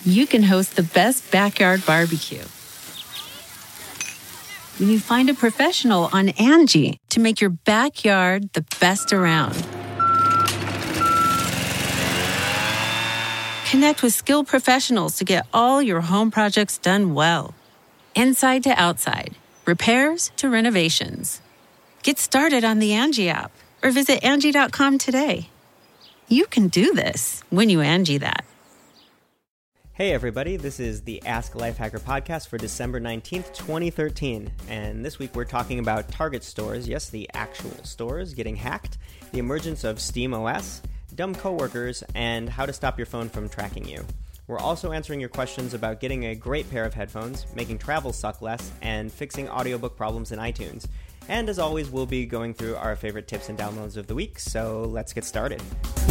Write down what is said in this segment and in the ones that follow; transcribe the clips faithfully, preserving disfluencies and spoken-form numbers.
you can host the best backyard barbecue. When you find a professional on Angie to make your backyard the best around. Connect with skilled professionals to get all your home projects done well. Inside to outside, repairs to renovations. Get started on the Angie app or visit Angie dot com today. You can do this when you Angie that. Hey everybody, this is the Ask Lifehacker podcast for December nineteenth, twenty thirteen. And this week we're talking about Target stores, yes, the actual stores, getting hacked, the emergence of SteamOS, dumb coworkers, and how to stop your phone from tracking you. We're also answering your questions about getting a great pair of headphones, making travel suck less, and fixing audiobook problems in iTunes. And as always, we'll be going through our favorite tips and downloads of the week, so let's get started.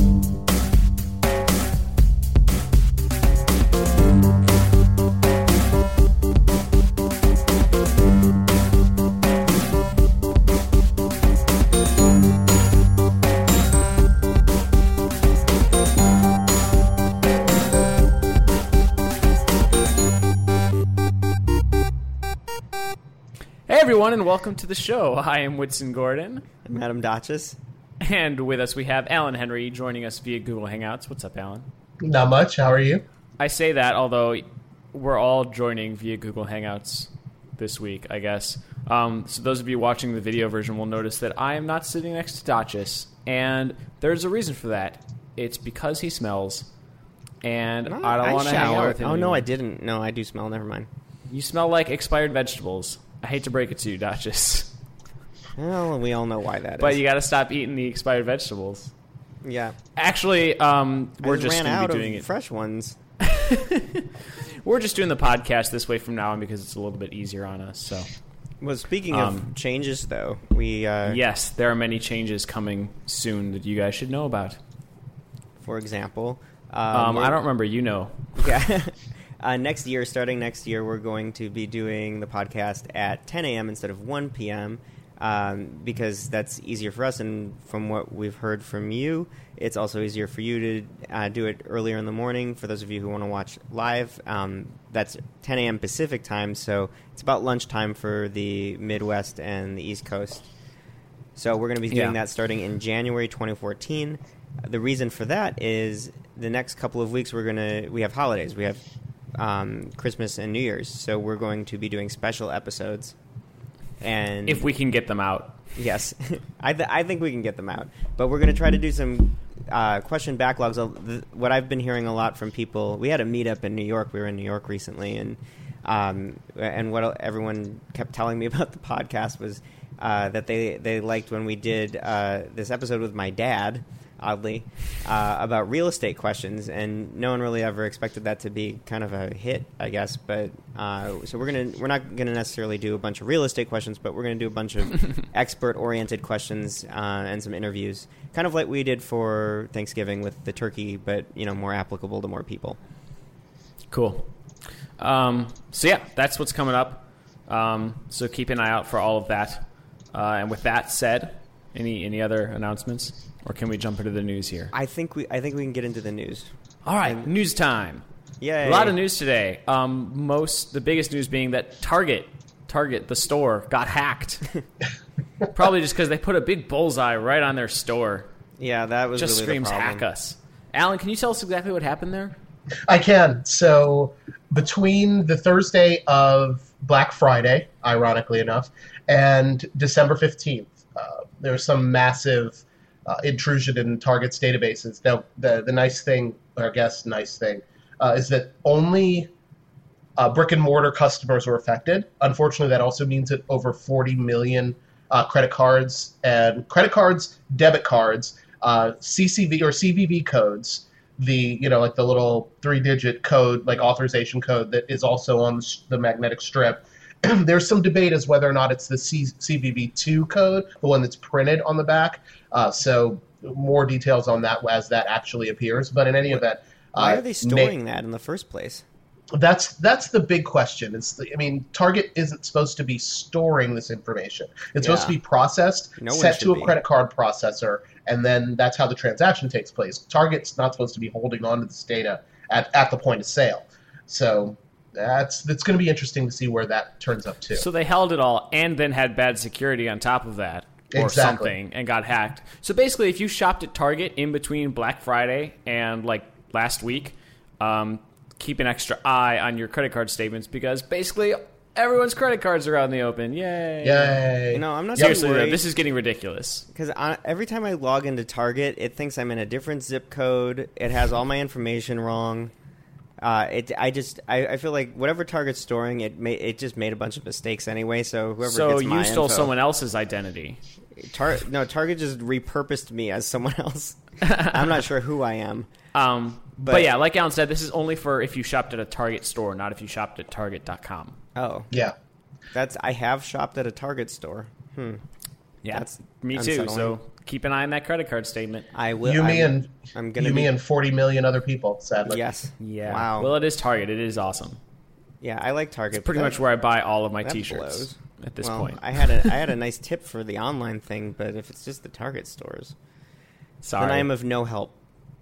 Everyone, and welcome to the show. I am Whitson Gordon. I'm Adam Dotches. And with us we have Alan Henry joining us via Google Hangouts. What's up, Alan? Not much. How are you? I say that, although we're all joining via Google Hangouts this week, I guess. Um, so those of you watching the video version will notice that I am not sitting next to Dotches, and there's a reason for that. It's because he smells, and No, I don't want to hang out with him Oh, anymore. no, I didn't. No, I do smell. Never mind. You smell like expired vegetables. I hate to break it to you, Dotches. Well, we all know why that is. But you got to stop eating the expired vegetables. Yeah. Actually, um, we're I just ran going to out be doing of it. fresh ones. We're just doing the podcast this way from now on because it's a little bit easier on us. So, Well, speaking Um, of changes, though, we... Uh, yes, there are many changes coming soon that you guys should know about. For example... Um, I don't remember. You know. Yeah. uh, next year, starting next year, we're going to be doing the podcast at ten a.m. instead of one p.m. Um, because that's easier for us, and from what we've heard from you, it's also easier for you to uh, do it earlier in the morning. For those of you who want to watch live, um, that's ten a.m. Pacific time, so it's about lunchtime for the Midwest and the East Coast. So we're going to be doing Yeah. that starting in January twenty fourteen. The reason for that is the next couple of weeks we're gonna we have holidays. We have um, Christmas and New Year's, so we're going to be doing special episodes. And If we can get them out. yes, I th- I think we can get them out. But we're gonna try to do some uh, question backlogs. Uh, What I've been hearing a lot from people. We had a meetup in New York. We were in New York recently, and um, and what everyone kept telling me about the podcast was uh, that they they liked when we did uh, this episode with my dad. Oddly, uh, about real estate questions, and no one really ever expected that to be kind of a hit, I guess. But uh, so we're gonna we're not gonna necessarily do a bunch of real estate questions, but we're gonna do a bunch of expert-oriented questions uh, and some interviews, kind of like we did for Thanksgiving with the turkey, but you know, more applicable to more people. Cool. Um, so, yeah, that's what's coming up. Um, so keep an eye out for all of that. Uh, and with that said, any any other announcements? Or can we jump into the news here? I think we I think we can get into the news. All right, And- news time. Yay. A lot of news today. Um, most the biggest news being that Target, Target, the store, got hacked. Probably just because they put a big bullseye right on their store. Yeah, that was Just really screams the problem. hack us. Alan, can you tell us exactly what happened there? I can. So between the Thursday of Black Friday, ironically enough, and December fifteenth, uh, there was some massive uh, intrusion in Target's databases. Now, the, the nice thing, or I guess nice thing, uh, is that only uh, brick and mortar customers were affected. Unfortunately, that also means that over forty million uh, credit cards and credit cards, debit cards, uh, C C V or C V V codes, the, you know, like the little three-digit code, like authorization code that is also on the magnetic strip. There's some debate as whether or not it's the C- CVV two code, the one that's printed on the back. Uh, so more details on that as that actually appears. But in any event, Why uh, are they storing ma- that in the first place? That's that's the big question. It's the, I mean, Target isn't supposed to be storing this information. It's supposed to Yeah. be processed, No one set should to a be. credit card processor, and then that's how the transaction takes place. Target's not supposed to be holding on to this data at, at the point of sale. So that's that's going to be interesting to see where that turns up to. So they held it all and then had bad security on top of that or Exactly. something and got hacked. So basically, if you shopped at Target in between Black Friday and like last week, um, keep an extra eye on your credit card statements because basically everyone's credit cards are out in the open. Yay. Yay. You know, I'm not Seriously, too though, worried. this is getting ridiculous. Because every time I log into Target, it thinks I'm in a different zip code. It has all my information wrong. Uh, it, I just, I, I feel like whatever Target's storing, it may, it just made a bunch of mistakes anyway. So whoever So gets you my stole info, someone else's identity. Tar- no, Target just repurposed me as someone else. I'm not sure who I am. Um, but, But- yeah, like Alan said, this is only for if you shopped at a Target store, not if you shopped at Target dot com. Oh, Yeah. that's I have shopped at a Target store. Hmm. Yeah, That's me too. unsettling. So keep an eye on that credit card statement. I will. You, me, I'm, and I'm gonna you, be, me, and forty million other people. Sadly. yes. Yeah. Wow. Well, it is Target. It is awesome. yeah, I like Target. It's pretty but much where I buy all of my that T-shirts blows. at this well, point. I had a I had a nice tip for the online thing, but if it's just the Target stores, Sorry. then I am of no help.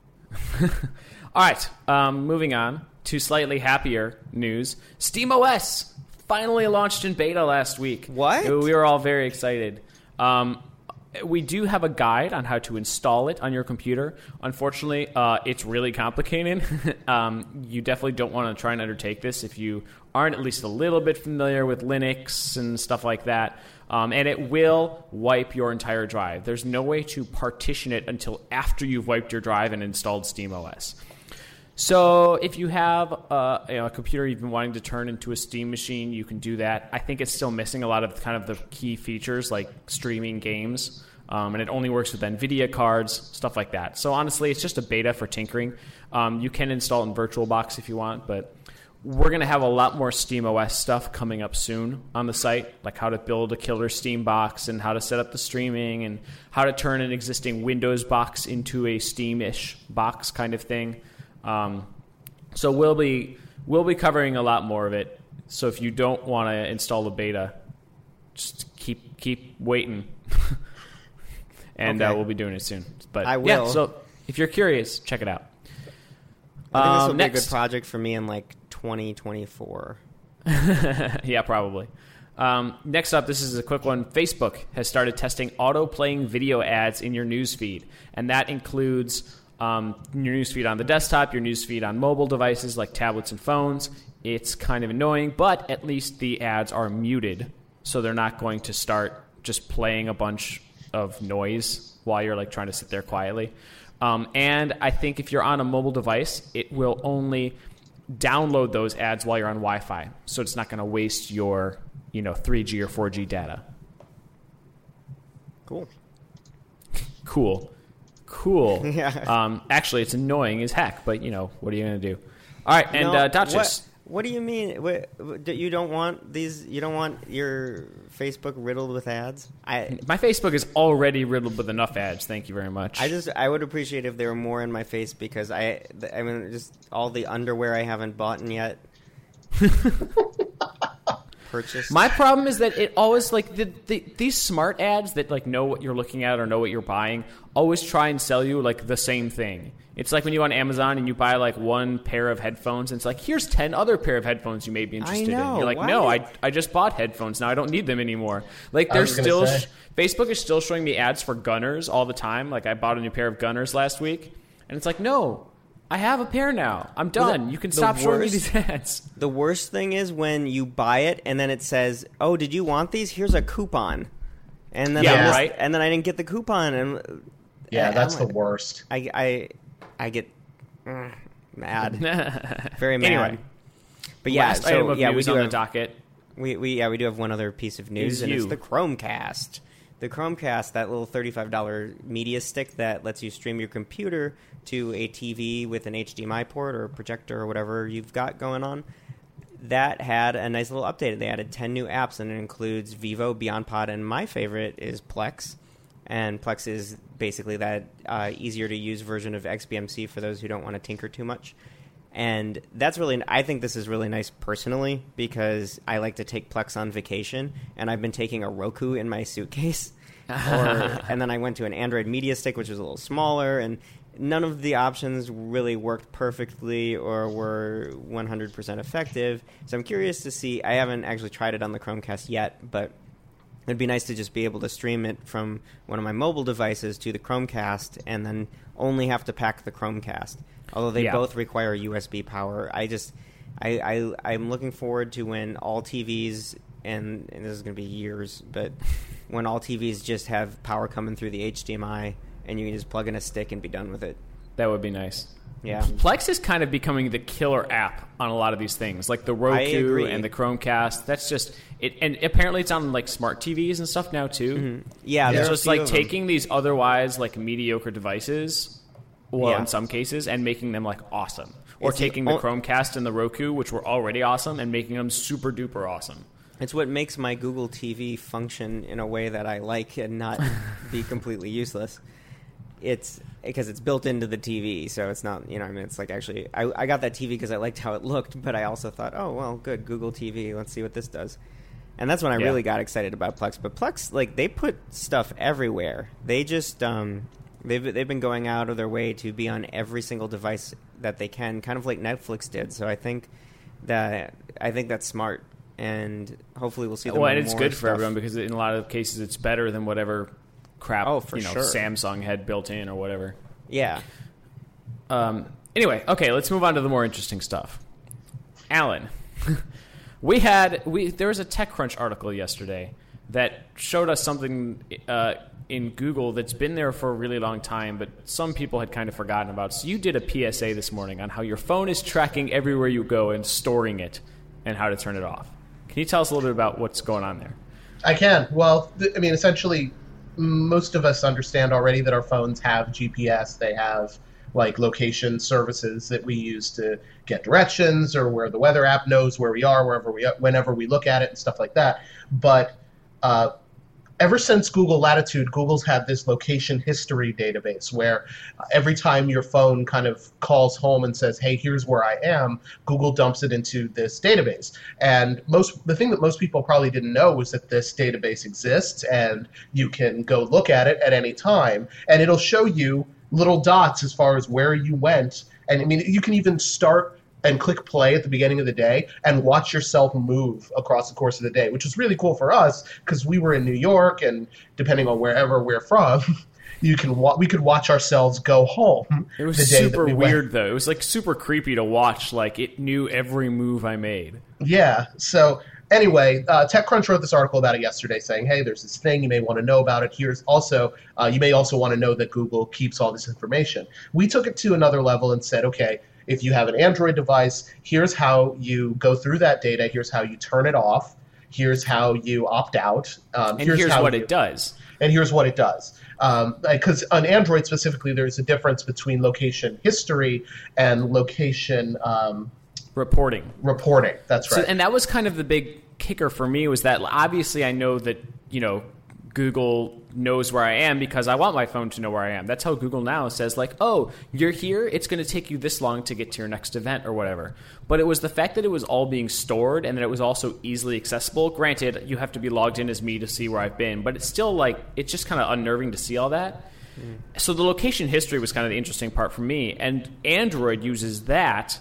All right. Um, moving on to slightly happier news. SteamOS finally launched in beta last week. What? We were all very excited. Um, we do have a guide on how to install it on your computer. Unfortunately, uh, it's really complicated. um, you definitely don't want to try and undertake this if you aren't at least a little bit familiar with Linux and stuff like that. Um, and it will wipe your entire drive. There's no way to partition it until after you've wiped your drive and installed SteamOS. So if you have uh, you know, a computer you've been wanting to turn into a Steam machine, you can do that. I think it's still missing a lot of kind of the key features like streaming games, um, and it only works with NVIDIA cards, stuff like that. So honestly, it's just a beta for tinkering. Um, you can install it in VirtualBox if you want, but we're going to have a lot more SteamOS stuff coming up soon on the site, like how to build a killer Steam box and how to set up the streaming and how to turn an existing Windows box into a Steam-ish box kind of thing. Um, so we'll be we'll be covering a lot more of it. So if you don't want to install the beta, just keep keep waiting, and Okay. uh, we'll be doing it soon. But I yeah, will. so if you're curious, check it out. I think this will Um, be a next. good project for me in like twenty twenty-four. Yeah, probably. Um, next up, this is a quick one. Facebook has started testing auto-playing video ads in your newsfeed, and that includes um, your newsfeed on the desktop, your newsfeed on mobile devices like tablets and phones. It's kind of annoying, but at least the ads are muted, so they're not going to start just playing a bunch of noise while you're like trying to sit there quietly. Um, and I think if you're on a mobile device, it will only download those ads while you're on Wi-Fi, so it's not going to waste your, you know, three G or four G data. Cool. Cool, cool. Yeah. Um, actually, it's annoying as heck, but you know, what are you going to do? All right, and No, uh, Dotchus. What, what do you mean? What, what, do- you don't want these? You don't want your Facebook riddled with ads? I My Facebook is already riddled with enough ads. Thank you very much. I just I would appreciate if there were more in my face because I I mean just all the underwear I haven't bought yet. Purchased. My problem is that it always like the, the these smart ads that like know what you're looking at or know what you're buying always try and sell you like the same thing. It's like when you go on Amazon and you buy like one pair of headphones and it's like here's ten other pair of headphones you may be interested know. in. You're like, Why no, did- I I just bought headphones now. I don't need them anymore. Like I they're was gonna still say. sh- Facebook is still showing me ads for Gunners all the time. Like I bought a new pair of Gunners last week and it's like, no, I have a pair now. I'm Well, done. the- you can the stop showing me worst- these ads. The worst thing is when you buy it and then it says, "Oh, did you want these? Here's a coupon," and then Yeah, I missed- right. and then I didn't get the coupon, and Yeah, I- that's I'm the like- worst. I I I get uh, mad, very mad. Anyway, but yeah, last so item of yeah, we news do on have, the docket. we we yeah we do have one other piece of news, Is and it's you. the Chromecast. The Chromecast, that little thirty-five dollars media stick that lets you stream your computer to a T V with an H D M I port or a projector or whatever you've got going on, that had a nice little update. They added ten new apps, and it includes Vivo, BeyondPod, and my favorite is Plex. And Plex is basically that uh, easier-to-use version of X B M C for those who don't want to tinker too much. And that's really, I think this is really nice personally because I like to take Plex on vacation, and I've been taking a Roku in my suitcase. or, and then I went to an Android Media Stick, which was a little smaller, and none of the options really worked perfectly or were one hundred percent effective. So I'm curious to see. I haven't actually tried it on the Chromecast yet, but it'd be nice to just be able to stream it from one of my mobile devices to the Chromecast and then only have to pack the Chromecast. Although they Yeah. both require U S B power. I just, I, I, I'm looking forward to when all T Vs, and, and this is going to be years, but when all T Vs just have power coming through the H D M I and you can just plug in a stick and be done with it. That would be nice. Yeah. Plex is kind of becoming the killer app on a lot of these things, like the I Roku agree. and the Chromecast. That's just it, and apparently it's on like smart T Vs and stuff now too. Mm-hmm. Yeah, It's there's just a few like of them. taking these otherwise like mediocre devices, well, Yeah. in some cases, and making them like awesome. Or It's the taking the o- Chromecast and the Roku, which were already awesome, and making them super duper awesome. It's what makes my Google T V function in a way that I like and not be completely useless. It's because it's built into the T V, so it's not, you know, I mean, it's like actually, I, I got that T V because I liked how it looked, but I also thought, oh, well, good, Google T V, let's see what this does. And that's when I Yeah. really got excited about Plex. But Plex, like, they put stuff everywhere. They just, um, they've, they've been going out of their way to be on every single device that they can, kind of like Netflix did. So I think that, I think that's smart. And hopefully we'll see them Well, on and it's more good for stuff. everyone because in a lot of cases it's better than whatever crap Oh, for you know sure. Samsung had built in or whatever. Yeah. Um, anyway, okay, let's move on to the more interesting stuff. Alan, we had we there was a TechCrunch article yesterday that showed us something uh, in Google that's been there for a really long time, but some people had kind of forgotten about. So you did a P S A this morning on how your phone is tracking everywhere you go and storing it, and how to turn it off. Can you tell us a little bit about what's going on there? I can. Well, th- I mean, essentially, most of us understand already that our phones have G P S. They have like location services that we use to get directions, or where the weather app knows where we are, wherever we, whenever we look at it, and stuff like that. But uh, ever since Google Latitude, Google's had this location history database where every time your phone kind of calls home and says, hey, here's where I am, Google dumps it into this database. And most the thing that most people probably didn't know was that this database exists, and you can go look at it at any time, and it'll show you little dots as far as where you went. And I mean, you can even start and click play at the beginning of the day and watch yourself move across the course of the day, which was really cool for us because we were in New York, and depending on wherever we're from, you can wa- we could watch ourselves go home. It was the day that super we went. weird, though. It was like super creepy to watch. Like it knew every move I made. Yeah. So anyway, uh, TechCrunch wrote this article about it yesterday, saying, "Hey, there's this thing you may want to know about it. Here's also uh, you may also want to know that Google keeps all this information." We took it to another level and said, "Okay, if you have an Android device, here's how you go through that data. Here's how you turn it off. Here's how you opt out. Um, And here's, how what you- it does. And here's what it does. Because on Android specifically, there's a difference between location history and location um, Reporting. reporting. That's right. So, and that was kind of the big kicker for me, was that obviously I know that, you know, Google knows where I am because I want my phone to know where I am. That's how Google now says, like, oh, you're here, it's going to take you this long to get to your next event or whatever. But it was the fact that it was all being stored and that it was also easily accessible. Granted, you have to be logged in as me to see where I've been, but it's still like, it's just kind of unnerving to see all that. Mm. So the location history was kind of the interesting part for me. And Android uses that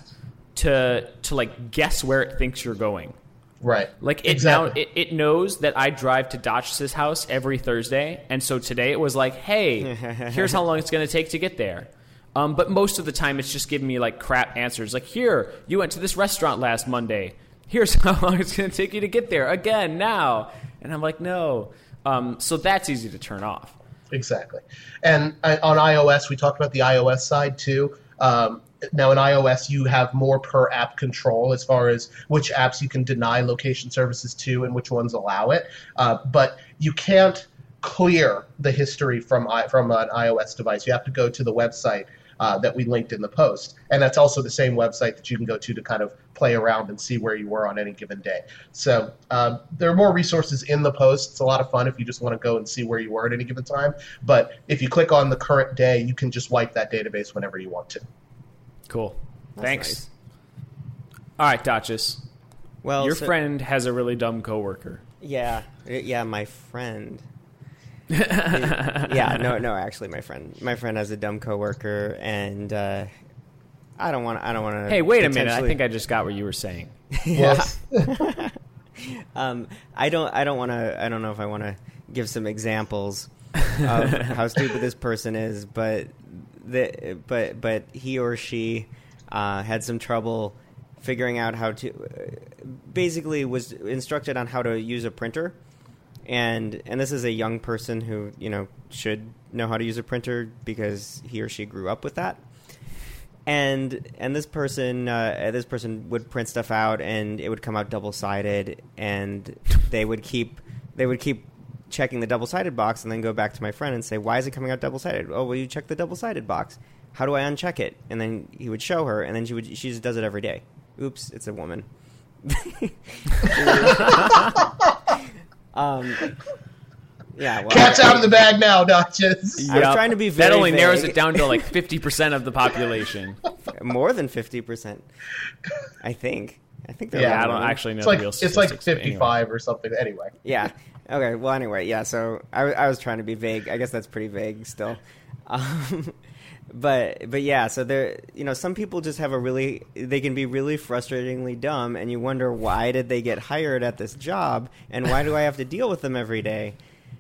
to to like guess where it thinks you're going. Right. Like it exactly. now it, it knows that I drive to Dotch's house every Thursday, and so today it was like, hey, here's how long it's going to take to get there. Um, but most of the time it's just giving me like crap answers. Like, here, you went to this restaurant last Monday. Here's how long it's going to take you to get there again now. And I'm like, no. Um, so that's easy to turn off. Exactly. And uh, on iOS, we talked about the iOS side too. Um, now in iOS, you have more per app control as far as which apps you can deny location services to and which ones allow it. Uh, but you can't clear the history from I- from an iOS device. You have to go to the website uh, that we linked in the post. And that's also the same website that you can go to to kind of play around and see where you were on any given day. So um, there are more resources in the post. It's a lot of fun if you just want to go and see where you were at any given time. But if you click on the current day, you can just wipe that database whenever you want to. Cool. That's Thanks. nice. All right, Dotchis. Well, Your so- friend has a really dumb coworker. Yeah, yeah, my friend. yeah, no, no. Actually, my friend, my friend has a dumb coworker, and uh, I don't want. I don't want to. Hey, wait a minute! I think I just got what you were saying. Yeah. um, I don't. I don't want to. I don't know if I want to give some examples of how stupid this person is, but the but but he or she uh, had some trouble figuring out how to. Uh, basically, was instructed on how to use a printer. And and this is a young person who, you know, should know how to use a printer because he or she grew up with that. And and this person uh, this person would print stuff out, and it would come out double sided, and they would keep they would keep checking the double sided box, and then go back to my friend and say, "Why is it coming out double sided?" "Oh, well, you check the double sided box." "How do I uncheck it?" And then he would show her, and then she would she just does it every day. Oops, it's a woman. Um, yeah, well, cat's out of the bag now, Duchess. I was trying to be very That only vague. narrows it down to like fifty percent of the population. More than fifty percent, I think. I think they're Yeah, around I don't women. actually know It's the like real it's like statistics, but anyway. fifty-five or something. Anyway, Yeah. Okay. Well, anyway, yeah. So I, I was trying to be vague. I guess that's pretty vague still. Um, but but yeah. So there, you know, some people just have a really. They can be really frustratingly dumb, and you wonder why did they get hired at this job, and why do I have to deal with them every day?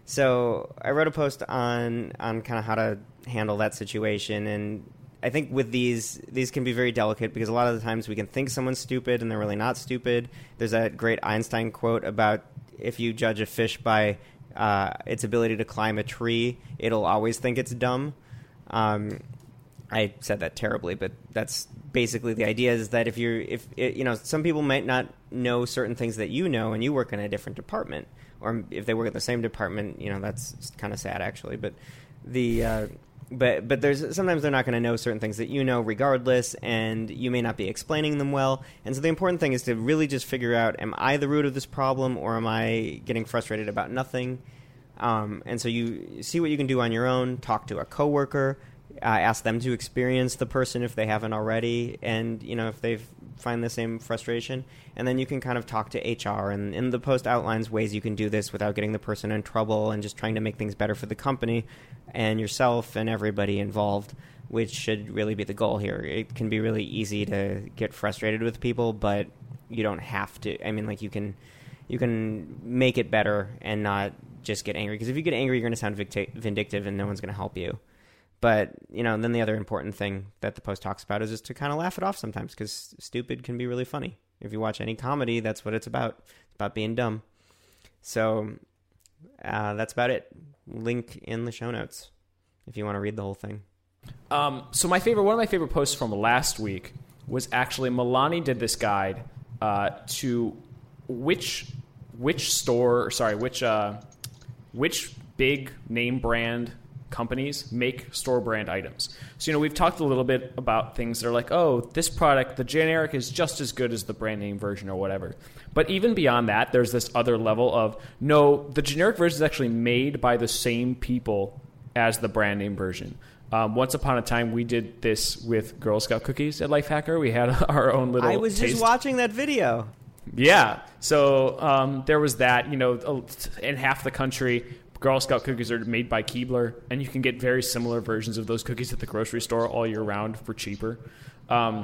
So I wrote a post on on kind of how to handle that situation, and I think with these these can be very delicate because a lot of the times we can think someone's stupid and they're really not stupid. There's that great Einstein quote about if you judge a fish by uh, its ability to climb a tree, it'll always think it's dumb. Um, I said that terribly, but that's basically the idea. Is that if you're if it, you know some people might not know certain things that you know, and you work in a different department, or if they work in the same department, you know that's kind of sad actually. But the uh, but but there's sometimes they're not going to know certain things that you know regardless, and you may not be explaining them well. And so the important thing is to really just figure out: am I the root of this problem, or am I getting frustrated about nothing? Um, and so you see what you can do on your own. Talk to a coworker. Uh, ask them to experience the person if they haven't already, and you know if they find the same frustration, and then you can kind of talk to H R. And in the post outlines ways you can do this without getting the person in trouble, and just trying to make things better for the company and yourself and everybody involved, which should really be the goal here. It can be really easy to get frustrated with people, but you don't have to. I mean, like you can you can make it better and not just get angry, because if you get angry, you're going to sound victi- vindictive, and no one's going to help you. But, you know, then the other important thing that the post talks about is just to kind of laugh it off sometimes, because stupid can be really funny. If you watch any comedy, that's what it's about. It's about being dumb. So uh, that's about it. Link in the show notes if you want to read the whole thing. Um, so my favorite, one of my favorite posts from last week was actually Milani did this guide uh, to which which store, sorry, which uh, which big name brand companies make store brand items. So, you know, we've talked a little bit about things that are like, oh, this product, the generic is just as good as the brand name version or whatever. But even beyond that, there's this other level of, no, the generic version is actually made by the same people as the brand name version. Um, once upon a time, we did this with Girl Scout cookies at Lifehacker. We had our own little I was taste. just watching that video. Yeah. So um, there was that, you know, in half the country, Girl Scout cookies are made by Keebler, and you can get very similar versions of those cookies at the grocery store all year round for cheaper. Um,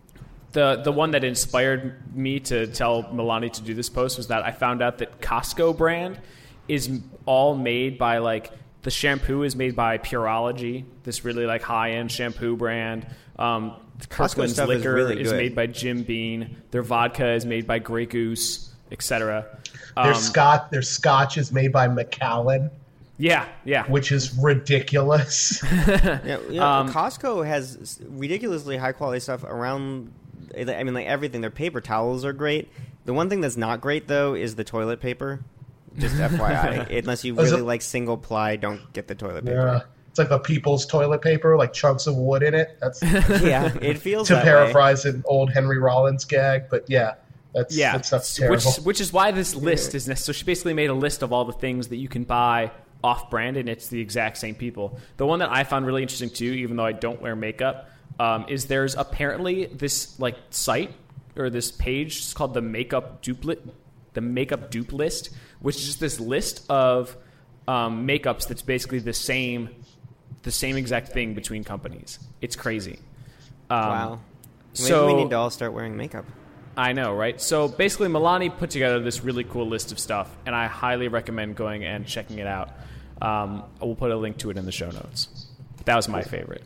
the the one that inspired me to tell Milani to do this post was that I found out that Costco brand is all made by, like, the shampoo is made by Pureology, this really, like, high-end shampoo brand. Um, Kirkland's stuff is liquor really is good. made by Jim Beam. Their vodka is made by Grey Goose, et cetera. Their Um, scotch, their scotch is made by Macallan, Yeah, yeah. which is ridiculous. Yeah, you know, Um, Costco has ridiculously high quality stuff around. I mean, like everything. Their paper towels are great. The one thing that's not great though is the toilet paper. Just F Y I, unless you Is really it- like single ply, don't get the toilet Yeah. paper. It's like the people's toilet paper, like chunks of wood in it. That's to Yeah, it feels that way. paraphrase an old Henry Rollins gag, but yeah, that's Yeah, that stuff's which terrible. which is why this list is necessary. So she basically made a list of all the things that you can buy off-brand, and it's the exact same people. The one that I found really interesting too, even though I don't wear makeup, um, is there's apparently this like site or this page. It's called the Makeup Duplicate, the Makeup Dupe List, which is just this list of um, makeups that's basically the same, the same exact thing between companies. It's crazy. Um, wow. Maybe so we need to all start wearing makeup. I know, right? So basically, Milani put together this really cool list of stuff, and I highly recommend going and checking it out. Um, we'll put a link to it in the show notes. That was my favorite.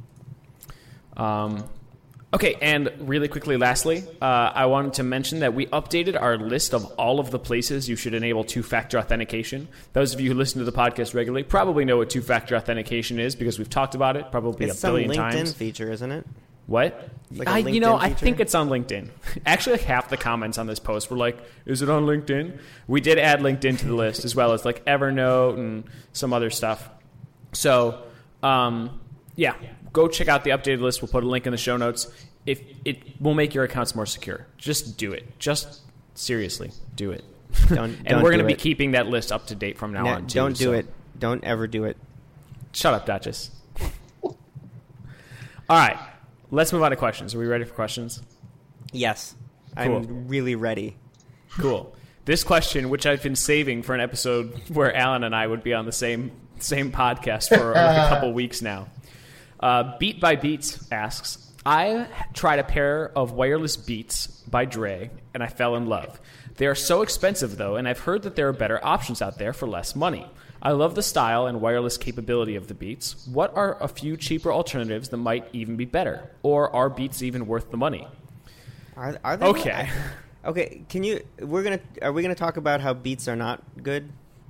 Um, okay, and really quickly, lastly, uh, I wanted to mention that we updated our list of all of the places you should enable two-factor authentication. Those of you who listen to the podcast regularly probably know what two-factor authentication is because we've talked about it probably It's a billion some LinkedIn times. feature, isn't it? What? Like a I, you know, LinkedIn I feature? think it's on LinkedIn. Actually, like half the comments on this post were like, "Is it on LinkedIn?" We did add LinkedIn to the list as well as like Evernote and some other stuff. So, um, yeah, go check out the updated list. We'll put a link in the show notes. If it will make your accounts more secure, just do it. Just seriously, do it. Don't, and don't we're going do to be it. keeping that list up to date from now No, on. Too, don't do so. it. Don't ever do it. Shut up, Duchess. All right. Let's move on to questions. Are we ready for questions? Yes. Cool. I'm really ready. Cool. This question, which I've been saving for an episode where Alan and I would be on the same same podcast for like a couple weeks now. Uh, Beat by Beats asks, I tried a pair of wireless Beats by Dre, and I fell in love. They are so expensive, though, and I've heard that there are better options out there for less money. I love the style and wireless capability of the Beats. What are a few cheaper alternatives that might even be better? Or are Beats even worth the money? Are, are they? Okay. I, okay. Can you? We're gonna. Are we gonna talk about how Beats are not good?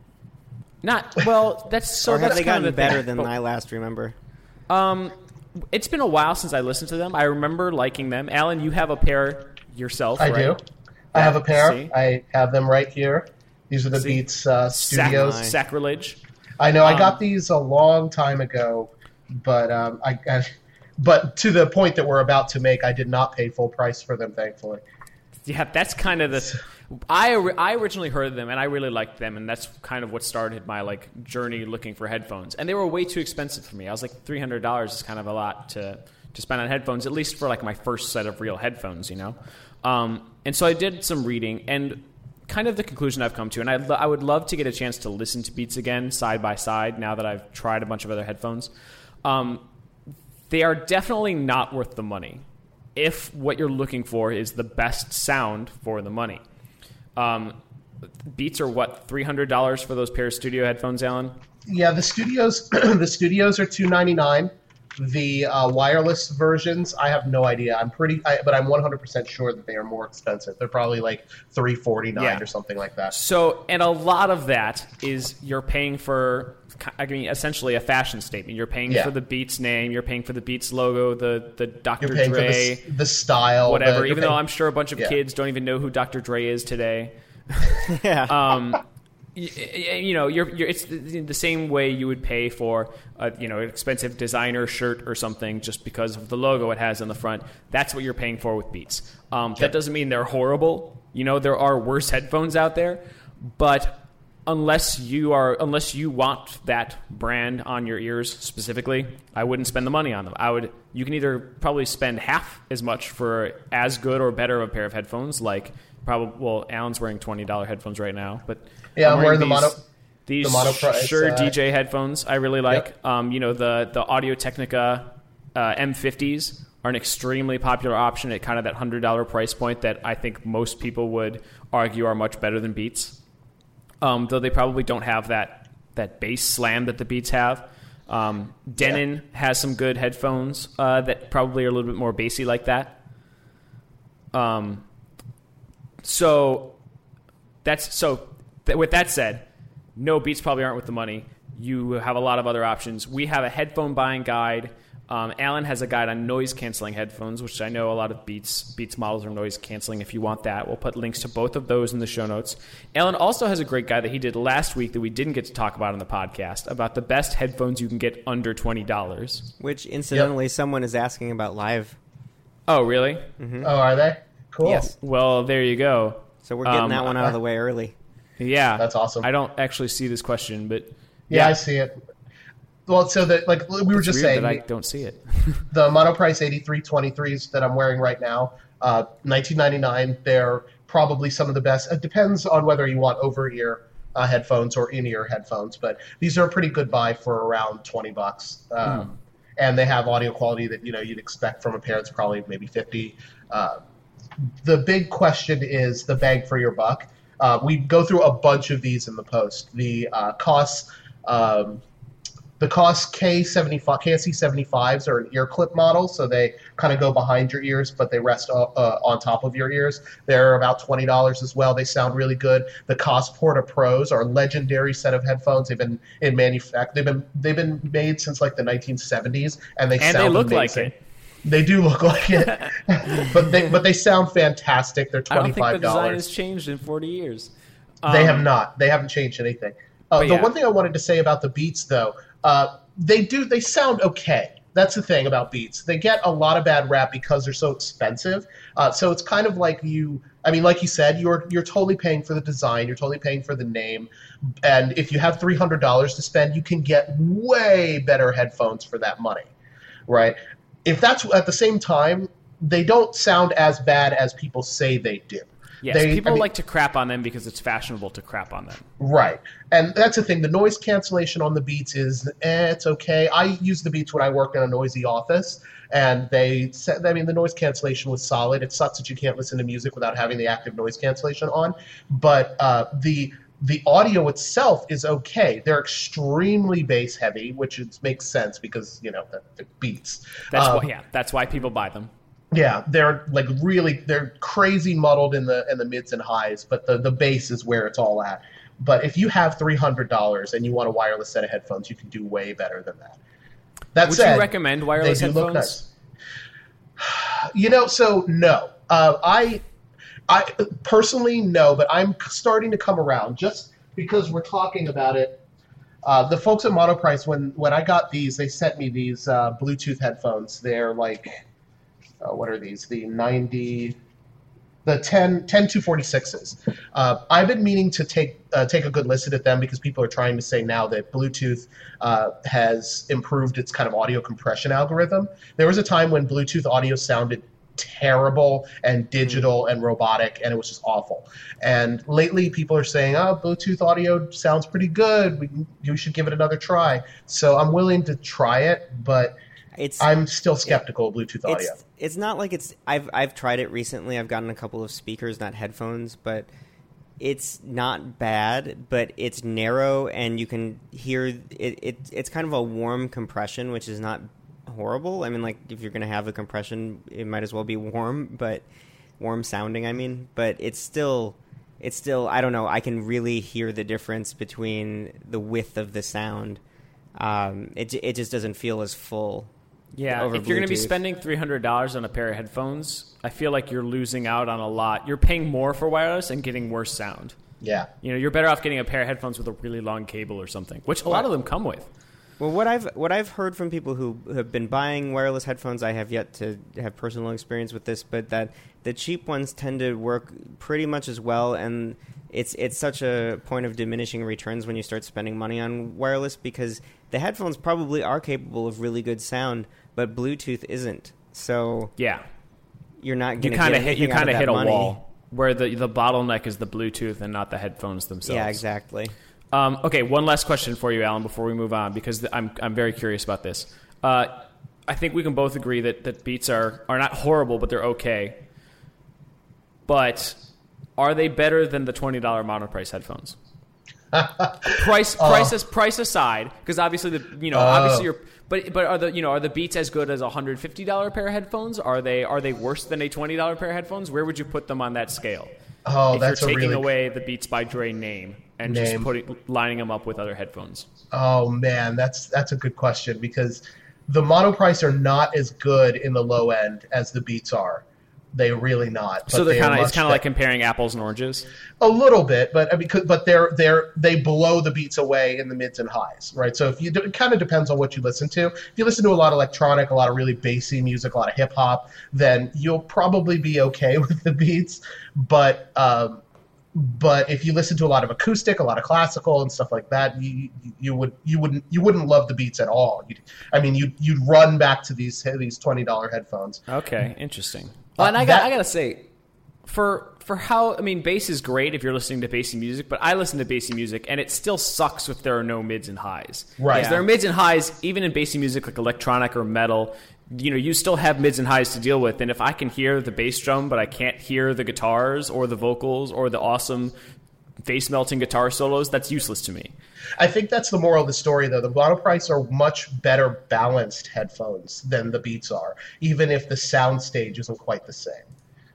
Not well. That's so. or have that's they kind gotten of the better thing. than But- I last remember? Um, it's been a while since I listened to them. I remember liking them. Alan, you have a pair yourself, I right? do. I have a pair. See? I have them right here. These are the See? Beats uh, Sac- Studios. sacrilege. I know. I Um, got these a long time ago, but um, I, I, but to the point that we're about to make, I did not pay full price for them, thankfully. Yeah, that's kind of the. I I originally heard them and I really liked them, and that's kind of what started my like journey looking for headphones. And they were way too expensive for me. I was like, three hundred dollars is kind of a lot to to spend on headphones, at least for like my first set of real headphones, you know. Um, and so I did some reading, and kind of the conclusion I've come to, and I I would love to get a chance to listen to Beats again side by side now that I've tried a bunch of other headphones. Um, they are definitely not worth the money if what you're looking for is the best sound for the money. Um, Beats are what, three hundred dollars for those pair of studio headphones, Alan? Yeah, the studios the studios are two ninety-nine. The uh, wireless versions, I have no idea. I'm pretty, I, but I'm one hundred percent sure that they are more expensive. They're probably like three forty-nine Yeah. or something like that. So, and a lot of that is you're paying for, I mean, essentially a fashion statement. You're paying Yeah. for the Beats name, you're paying for the Beats logo, the the Doctor You're paying Dre, for the, s- the style, whatever. the- you're Even though paying- I'm sure a bunch of Yeah. kids don't even know who Doctor Dre is today. yeah. Um, y- y- you know, you're, you're, it's the, the same way you would pay for a, you know, an expensive designer shirt or something just because of the logo it has on the front. That's what you're paying for with Beats. Um, that doesn't mean they're horrible. You know, there are worse headphones out there, but unless you are, unless you want that brand on your ears specifically, I wouldn't spend the money on them. I would, you can either probably spend half as much for as good or better of a pair of headphones, like probably, well, Alan's wearing twenty dollars headphones right now, but Yeah, I'm wearing the these, mono- these the mono price, Shure uh, D J headphones I really like. Yep. Um, you know, the, the Audio-Technica uh, M fifties are an extremely popular option at kind of that one hundred dollars price point that I think most people would argue are much better than Beats. Um, though they probably don't have that that bass slam that the Beats have. Um, Denon yeah. has some good headphones uh, that probably are a little bit more bassy like that. Um, so that's so. Th- with that said, no, Beats probably aren't worth the money. You have a lot of other options. We have a headphone buying guide. Um, Alan has a guide on noise-canceling headphones, which I know a lot of Beats Beats models are noise-canceling. If you want that, we'll put links to both of those in the show notes. Alan also has a great guide that he did last week that we didn't get to talk about on the podcast about the best headphones you can get under twenty dollars. Which, incidentally, yep. someone is asking about live. Oh, really? Mm-hmm. Oh, are they? Cool. Yes. Well, there you go. So we're getting um, that one out of the way early. Yeah. That's awesome. I don't actually see this question, but... Yeah, yeah. I see it. Well, so that like we were it's just weird saying, that I don't see it. the Monoprice eighty-three twenty-threes that I'm wearing right now, uh, nineteen ninety-nine. They're probably some of the best. It depends on whether you want over ear uh, headphones or in-ear headphones, but these are a pretty good buy for around twenty bucks. Um, mm. And they have audio quality that, you know, you'd expect from a pair that's probably maybe fifty. Uh, the big question is the bang for your buck. Uh, we go through a bunch of these in the post. The uh, costs, um, the cost K seventy-five, K S E seventy-fives are an ear clip model, so they kind of go behind your ears, but they rest uh, uh, on top of your ears. They're about twenty dollars as well. They sound really good. The Cost Porta Pros are a legendary set of headphones. They've been in manufact. They've been they've been made since like the nineteen seventies, and they and sound they look amazing. like it. They do look like it, but they but they sound fantastic. They're I don't twenty-five think the design dollars. has changed in forty years. They Um, have not. They haven't changed anything. Uh, the yeah. one thing I wanted to say about the Beats, though, uh, they do they sound okay. That's the thing about Beats. They get a lot of bad rap because they're so expensive. Uh, so it's kind of like you. I mean, like you said, you're you're totally paying for the design. You're totally paying for the name. And if you have three hundred dollars to spend, you can get way better headphones for that money, right? If that's at the same time, they don't sound as bad as people say they do. Yes, They- people I mean- like to crap on them because it's fashionable to crap on them. Right. And that's the thing. The noise cancellation on the Beats is, eh, it's okay. I used the Beats when I worked in a noisy office, and they said, I mean, the noise cancellation was solid. It sucks that you can't listen to music without having the active noise cancellation on. But uh, the the audio itself is okay. They're extremely bass heavy, which is, makes sense because, you know, the, the Beats. That's Um, why, yeah, that's why people buy them. Yeah, they're like really they're crazy muddled in the in the mids and highs, but the, the bass is where it's all at. But if you have three hundred dollars and you want a wireless set of headphones, you can do way better than that. That Would said, you recommend wireless they do look headphones? nice. You know, so no. Uh, I I personally no, but I'm starting to come around just because we're talking about it. Uh, the folks at Monoprice, when when I got these, they sent me these uh, Bluetooth headphones. They're like Uh, what are these? The ninety, the ten, ten two forty-sixes. Uh, I've been meaning to take uh, take a good listen at them because people are trying to say now that Bluetooth uh, has improved its kind of audio compression algorithm. There was a time when Bluetooth audio sounded terrible and digital and robotic, and it was just awful. And lately, people are saying, "Oh, Bluetooth audio sounds pretty good. We you should give it another try." So I'm willing to try it, but It's I'm still skeptical of Bluetooth audio. It's, it's not like it's. I've I've tried it recently. I've gotten a couple of speakers, not headphones, but it's not bad. But it's narrow, and you can hear it. it it's kind of a warm compression, which is not horrible. I mean, like if you're gonna have a compression, it might as well be warm, but warm sounding. I mean, but it's still. It's still. I don't know. I can really hear the difference between the width of the sound. Um, it it just doesn't feel as full. Yeah, over if you're going to be Bluetooth. spending three hundred dollars on a pair of headphones, I feel like you're losing out on a lot. You're paying more for wireless and getting worse sound. Yeah. You know, you're better off getting a pair of headphones with a really long cable or something, which a lot of them come with. Well, what I've what I've heard from people who have been buying wireless headphones, I have yet to have personal experience with this, but that the cheap ones tend to work pretty much as well, and it's it's such a point of diminishing returns when you start spending money on wireless because the headphones probably are capable of really good sound, but Bluetooth isn't. So Yeah, you're not you going to kind get of hit you anything out kind of of that hit a money. wall where the the bottleneck is the Bluetooth and not the headphones themselves. Yeah, exactly. Um, okay, one last question for you, Alan, before we move on, because th- I'm I'm very curious about this. Uh, I think we can both agree that, that Beats are, are not horrible, but they're okay. But are they better than the twenty dollars Monoprice headphones? price price as, price aside, because obviously the you know Uh. obviously you're but but are the you know are the Beats as good as a one hundred fifty dollars pair of headphones? Are they are they worse than a twenty dollars pair of headphones? Where would you put them on that scale? Oh, if that's you're a taking really away the Beats by Dre name and just Name. putting lining them up with other headphones. Oh man, that's that's a good question because the Monoprice are not as good in the low end as the Beats are. They really not. So but they're they are kind of it's much kind of like bet- comparing apples and oranges. a little bit, but I mean, 'cause- but they're they're they blow the Beats away in the mids and highs, right? So if you do, it kind of depends on what you listen to. If you listen to a lot of electronic, a lot of really bassy music, a lot of hip hop, then you'll probably be okay with the Beats. But um, but if you listen to a lot of acoustic, a lot of classical and stuff like that, you you would you wouldn't you wouldn't love the Beats at all. You'd, I mean, you you'd run back to these these twenty dollar headphones. Okay, interesting. Well, and Uh, I got that- I gotta say, for for how, I mean, bass is great if you're listening to bassy music, but I listen to bassy music, and it still sucks if there are no mids and highs. Right. Because there are mids and highs, even in bassy music like electronic or metal. You know, you still have mids and highs to deal with, and if I can hear the bass drum, but I can't hear the guitars or the vocals or the awesome face-melting guitar solos, that's useless to me. I think that's the moral of the story, though. The Monoprice are much better balanced headphones than the Beats are, even if the sound stage isn't quite the same.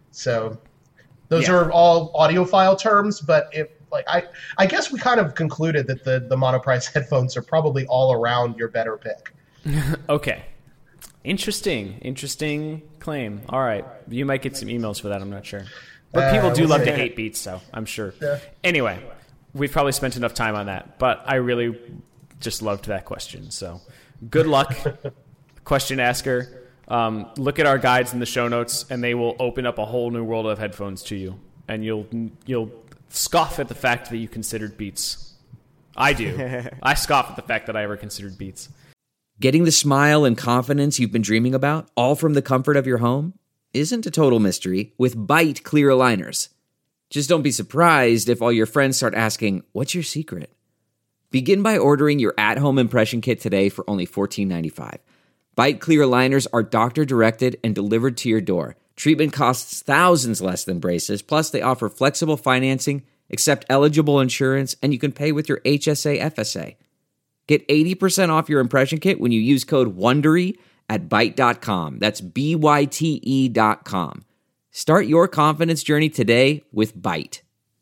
So those Yeah. are all audiophile terms, but if like I, I guess we kind of concluded that the, the Monoprice headphones are probably all around your better pick. Okay. Interesting. Interesting claim. All right. You might get some emails for that, I'm not sure. But Uh, people do we'll love see. to hate Beats, so I'm sure. Yeah. Anyway, we've probably spent enough time on that, but I really just loved that question. So good luck, question asker. Um, look at our guides in the show notes, and they will open up a whole new world of headphones to you, and you'll you'll scoff at the fact that you considered Beats. I do. I scoff at the fact that I ever considered Beats. Getting the smile and confidence you've been dreaming about, all from the comfort of your home, isn't a total mystery with Byte clear aligners. Just don't be surprised if all your friends start asking, "What's your secret?" Begin by ordering your at-home impression kit today for only fourteen ninety-five. Byte clear aligners are doctor-directed and delivered to your door. Treatment costs thousands less than braces, plus they offer flexible financing, accept eligible insurance, and you can pay with your H S A F S A. Get eighty percent off your impression kit when you use code WONDERY at byte dot com. That's B Y T E dot com. Start your confidence journey today with Byte.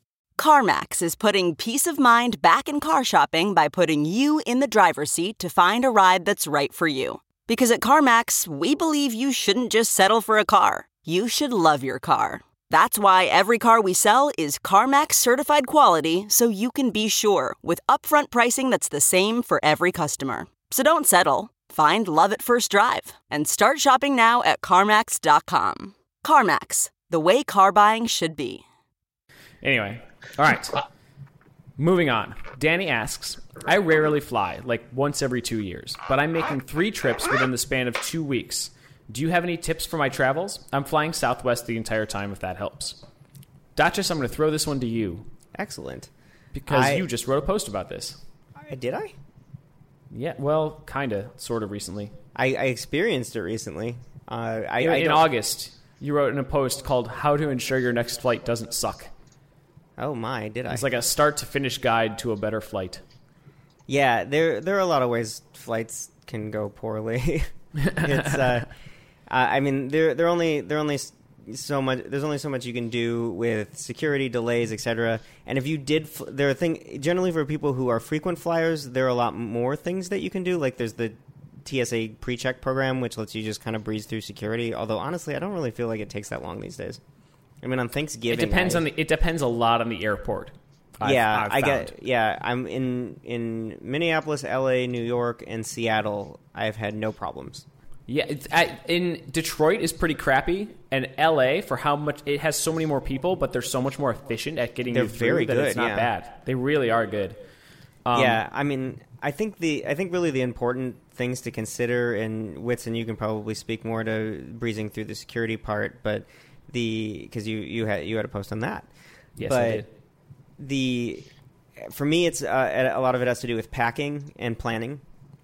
CarMax is putting peace of mind back in car shopping by putting you in the driver's seat to find a ride that's right for you. Because at CarMax, we believe you shouldn't just settle for a car. You should love your car. That's why every car we sell is CarMax certified quality, so you can be sure with upfront pricing that's the same for every customer. So don't settle. Find love at first drive and start shopping now at CarMax dot com. CarMax, the way car buying should be. Anyway, all right. Moving on. Danny asks, I rarely fly, like once every two years, but I'm making three trips within the span of two weeks. Do you have any tips for my travels? I'm flying Southwest the entire time, if that helps. Dotchis, I'm going to throw this one to you. Excellent. Because I- you just wrote a post about this. I, did I? Yeah, well, kind of, sort of recently. I, I experienced it recently. Uh, I, In, I in don't- August, you wrote in a post called How to Ensure Your Next Flight Doesn't Suck. Oh my, did I? It's like a start-to-finish guide to a better flight. Yeah, there there are a lot of ways flights can go poorly. it's uh, uh, I mean there there only there only s- so much there's only so much you can do with security delays, et cetera. And if you did fl- there are thing generally for people who are frequent flyers, there are a lot more things that you can do. Like there's the T S A pre-check program, which lets you just kind of breeze through security. Although honestly, I don't really feel like it takes that long these days. I mean, on Thanksgiving, It depends I, on the. It depends a lot on the airport. I've- yeah, I've I found. get. Yeah, I'm in in Minneapolis, L A, New York, and Seattle. I've had no problems. Yeah, it's, I, in Detroit is pretty crappy, and L A for how much it has so many more people, but they're so much more efficient at getting They're you through very that it's good, not yeah. bad. They really are good. Um, yeah, I mean, I think the I think really the important things to consider, and Whitson, you can probably speak more to breezing through the security part, but the because you you had you had a post on that. Yes, but I did. The for me, it's uh, a lot of it has to do with packing and planning.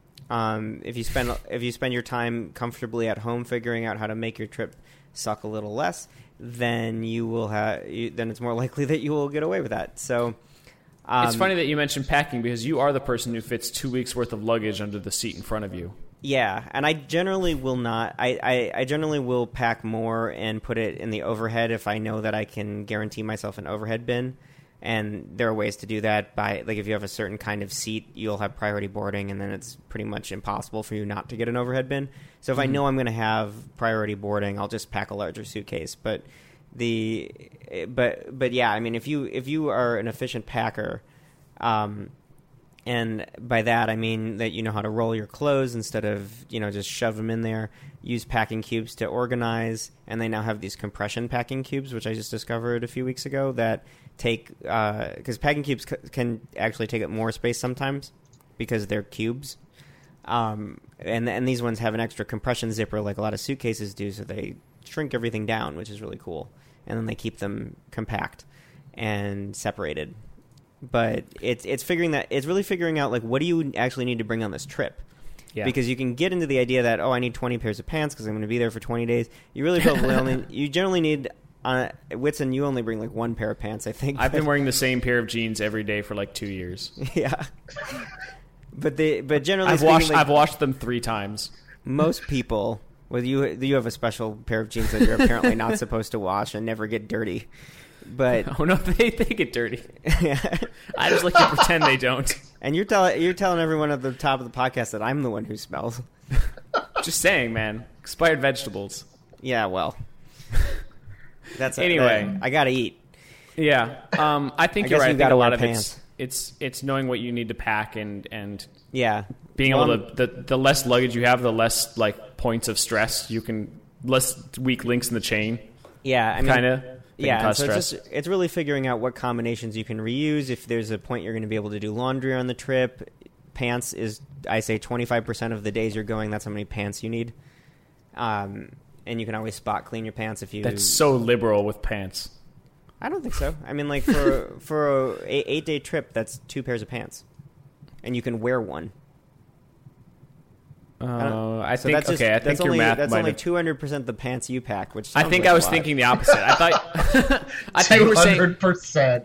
Um, if you spend if you spend your time comfortably at home figuring out how to make your trip suck a little less, then you will have you, then it's more likely that you will get away with that. So um, It's funny that you mentioned packing because you are the person who fits two weeks worth of luggage under the seat in front of you. Yeah, and I generally will not. I, I, I generally will pack more and put it in the overhead if I know that I can guarantee myself an overhead bin. And there are ways to do that by, like, if you have a certain kind of seat, you'll have priority boarding, and then it's pretty much impossible for you not to get an overhead bin. So if I know I'm going to have priority boarding, I'll just pack a larger suitcase. But the, but but yeah, I mean, if you if you are an efficient packer, um, and by that I mean that you know how to roll your clothes instead of you know just shove them in there. Use packing cubes to organize, and they now have these compression packing cubes, which I just discovered a few weeks ago that take because uh, packing cubes c- can actually take up more space sometimes because they're cubes, um, and and these ones have an extra compression zipper like a lot of suitcases do, so they shrink everything down, which is really cool. and then they keep them compact and separated. But it's it's figuring that it's really figuring out like what do you actually need to bring on this trip. Yeah. Because you can get into the idea that, oh, I need twenty pairs of pants because I'm going to be there for twenty days. You really probably only, you generally need, uh, Whitson, you only bring like one pair of pants, I think. I've been wearing the same pair of jeans every day for like two years. Yeah. But they, but generally I've speaking, washed, like, I've washed them three times. Most people, well, you, you have a special pair of jeans that you're apparently not supposed to wash and never get dirty. But oh no, they they get dirty. Yeah. I just like to pretend they don't. And you're telling you're telling everyone at the top of the podcast that I'm the one who smells. Just saying, man. Expired vegetables. Yeah, well, that's a, anyway. That, I gotta eat. Yeah, um, I think I you're right. You I think a lot of pants. it's it's it's knowing what you need to pack and and yeah, being well, able to the the less luggage you have, the less like points of stress you can, less weak links in the chain. Yeah, I mean, kind of. Yeah, so it's, just, it's really figuring out what combinations you can reuse. If there's a point you're going to be able to do laundry on the trip, pants is, I say, twenty-five percent of the days you're going, that's how many pants you need. Um, and you can always spot clean your pants if you... That's so liberal with pants. I don't think so. I mean, like, for, for a eight-day trip, that's two pairs of pants. And you can wear one. Uh, I so think that's just, okay. I that's think only, your math that's might only have... two hundred percent the pants you pack, which I think like I was a lot. thinking the opposite. I thought I thought you were saying two hundred percent.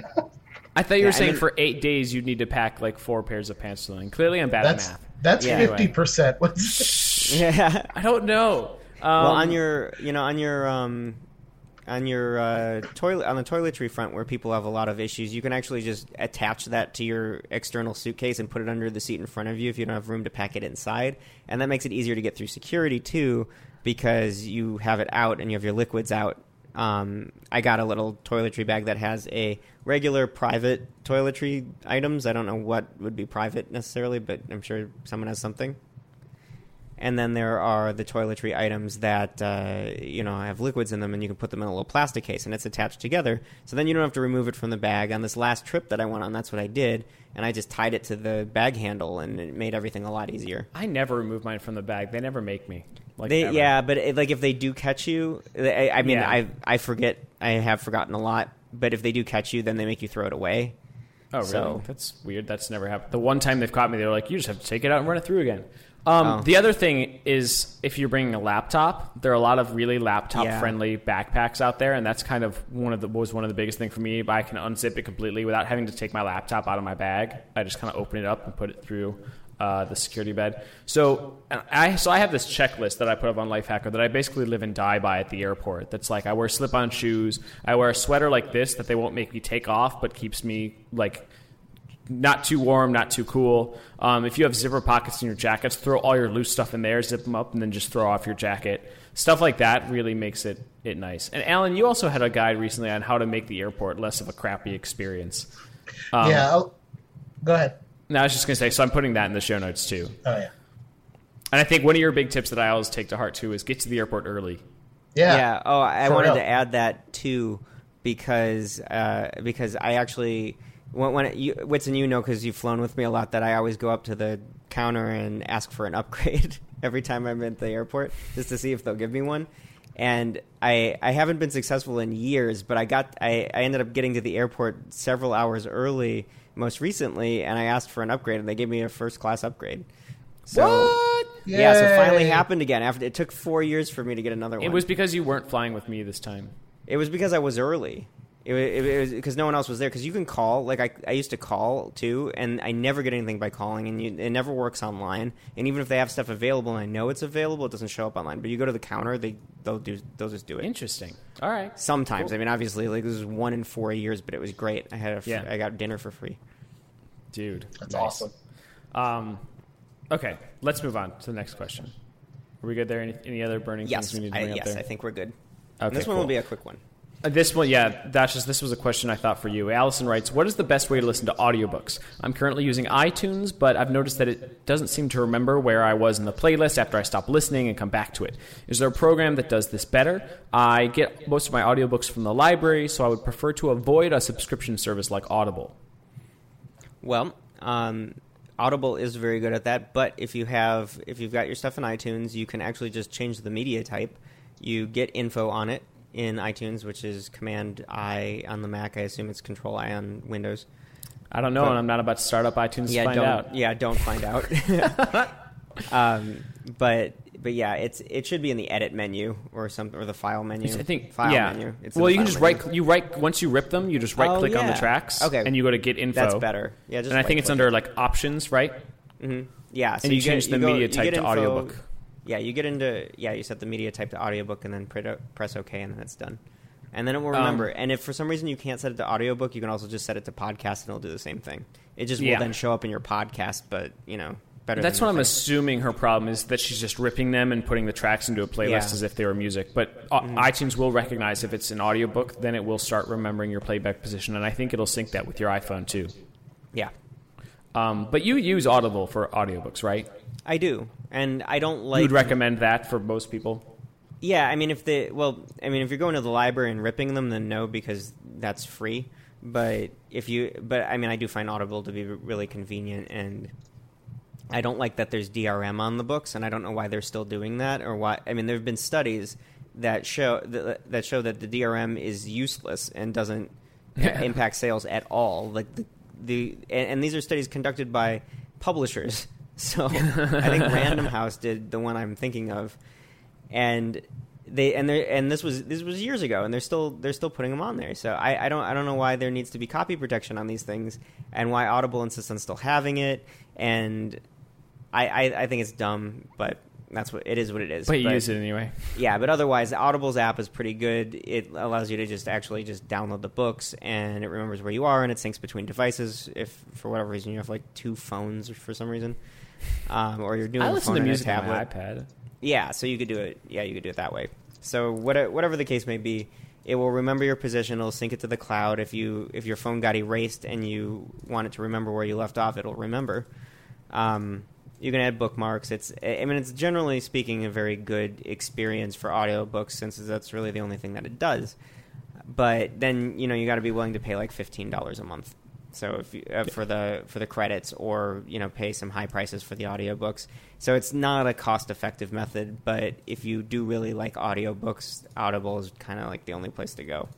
I thought you yeah, were saying I mean, for eight days you'd need to pack like four pairs of pants or something. Clearly, I'm bad that's, at math. That's yeah, fifty percent. Anyway. What's yeah, I don't know. Um, well, on your, you know, on your, um, on your uh, toilet, on the toiletry front, where people have a lot of issues, you can actually just attach that to your external suitcase and put it under the seat in front of you if you don't have room to pack it inside, and that makes it easier to get through security too, because you have it out and you have your liquids out. Um, I got a little toiletry bag that has a regular private toiletry items. I don't know what would be private necessarily, but I'm sure someone has something. And then there are the toiletry items that, uh, you know, have liquids in them, and you can put them in a little plastic case, and it's attached together. So then you don't have to remove it from the bag. On this last trip that I went on, that's what I did, and I just tied it to the bag handle, and it made everything a lot easier. I never remove mine from the bag. They never make me. Like they, ever. Yeah, but it, like if they do catch you, I, I mean, Yeah. I I forget. I have forgotten a lot, but if they do catch you, then they make you throw it away. Oh, really? So- That's weird. That's never happened. The one time they've caught me, they were like, you just have to take it out and run it through again. Um, Oh. The other thing is if you're bringing a laptop, there are a lot of really laptop-friendly backpacks out there, and that's kind of one of the was one of the biggest thing for me. But I can unzip it completely without having to take my laptop out of my bag. I just kind of open it up and put it through uh, the security bed. So I so I have this checklist that I put up on Lifehacker that I basically live and die by at the airport. That's like I wear slip-on shoes, I wear a sweater like this that they won't make me take off, but keeps me like. Not too warm, not too cool. Um, if you have zipper pockets in your jackets, throw all your loose stuff in there, zip them up, and then just throw off your jacket. Stuff like that really makes it, it nice. And Alan, you also had a guide recently on how to make the airport less of a crappy experience. Um, yeah, I'll, go ahead. No, I was just going to say, so I'm putting that in the show notes too. Oh, yeah. And I think one of your big tips that I always take to heart too is get to the airport early. Yeah. Yeah. Oh, I For wanted real. to add that too, because uh, because I actually when, when it, you, Whitson, you know, because you've flown with me a lot, that I always go up to the counter and ask for an upgrade every time I'm at the airport, just to see if they'll give me one. And I I haven't been successful in years, but I got I, I ended up getting to the airport several hours early most recently, and I asked for an upgrade, and they gave me a first class upgrade. So, What? Yeah, so it finally Yay. happened again. After it took four years for me to get another one. It was because you weren't flying with me this time. It was because I was early. It, it, it was because no one else was there. Because you can call, like I, I used to call too, and I never get anything by calling, and you, it never works online. And even if they have stuff available, and I know it's available, it doesn't show up online. But you go to the counter, they they'll do they'll just do it. Interesting. All right. Sometimes, Cool. I mean, obviously, like this was one in four years, but it was great. I had a fr- Yeah. I got dinner for free. Dude. That's nice. awesome. Um, okay, let's move on to the next question. Are we good there? Any, any other burning Yes, things we need to I, bring yes, up there? I think we're good. Okay, And this one cool. will be a quick one. Uh, This one, yeah, that's just, this was a question I thought for you. Allison writes, what is the best way to listen to audiobooks? I'm currently using iTunes, but I've noticed that it doesn't seem to remember where I was in the playlist after I stop listening and come back to it. Is there a program that does this better? I get most of my audiobooks from the library, so I would prefer to avoid a subscription service like Audible. Well, um, Audible is very good at that, but if you have if you've got your stuff in iTunes, you can actually just change the media type. You get info on it, in iTunes, which is Command I on the Mac. I assume it's Control I on Windows. I don't know, But- and I'm not about to start up iTunes yeah, to find don't, out. Yeah, don't find out. um, but but yeah, it's it should be in the edit menu or some or the file menu. I think file yeah. menu. It's in well, the you can file just menu. right you right once you rip them, you just right click Oh, on the yeah. tracks, Okay. and you go to get info. That's better. Yeah, just and I think it's right-click under it. like options, right? Mm-hmm. Yeah, so and you, get- change the go- media you type get to info- audiobook. Yeah, you get into yeah, you set the media type to audiobook and then pre- press OK and then it's done. And then it will remember. Um, and if for some reason you can't set it to audiobook, you can also just set it to podcast and it'll do the same thing. It just Yeah. will then show up in your podcast, but you know, better. That's than what I'm nothing. assuming her problem is, that she's just ripping them and putting the tracks into a playlist Yeah. as if they were music. But uh, Mm-hmm. iTunes will recognize if it's an audiobook, then it will start remembering your playback position, and I think it'll sync that with your iPhone too. Yeah, Um, but you use Audible for audiobooks, right? I do, and I don't like. you would recommend that for most people? Yeah, I mean, if the well, I mean, if you're going to the library and ripping them, then no, because that's free. But if you, but I mean, I do find Audible to be really convenient, and I don't like that there's D R M on the books, and I don't know why they're still doing that or why. I mean, there have been studies that show that, that show that the D R M is useless and doesn't impact sales at all. Like the the and, and these are studies conducted by publishers. So I think Random House did the one I'm thinking of. And they and they and this was this was years ago, and they're still they're still putting them on there. So I, I don't I don't know why there needs to be copy protection on these things, and why Audible insists on still having it. And I I, I think it's dumb, but that's what it is. What it is. But you use it anyway. Yeah, but otherwise, Audible's app is pretty good. It allows you to just actually just download the books, and it remembers where you are, and it syncs between devices. If for whatever reason you have like two phones for some reason, um, or you're doing I a listen phone to and a music on my tablet. iPad. Yeah, so you could do it. Yeah, you could do it that way. So what, whatever the case may be, it will remember your position. It'll sync it to the cloud. If you if your phone got erased and you want it to remember where you left off, it'll remember. Um, you can add bookmarks. It's I mean, it's generally speaking a very good experience for audiobooks, since that's really the only thing that it does. But then you know you got to be willing to pay like fifteen dollars a month. So if you, uh, for the for the credits, or you know pay some high prices for the audiobooks. So it's not a cost-effective method, but if you do really like audiobooks, Audible is kind of like the only place to go.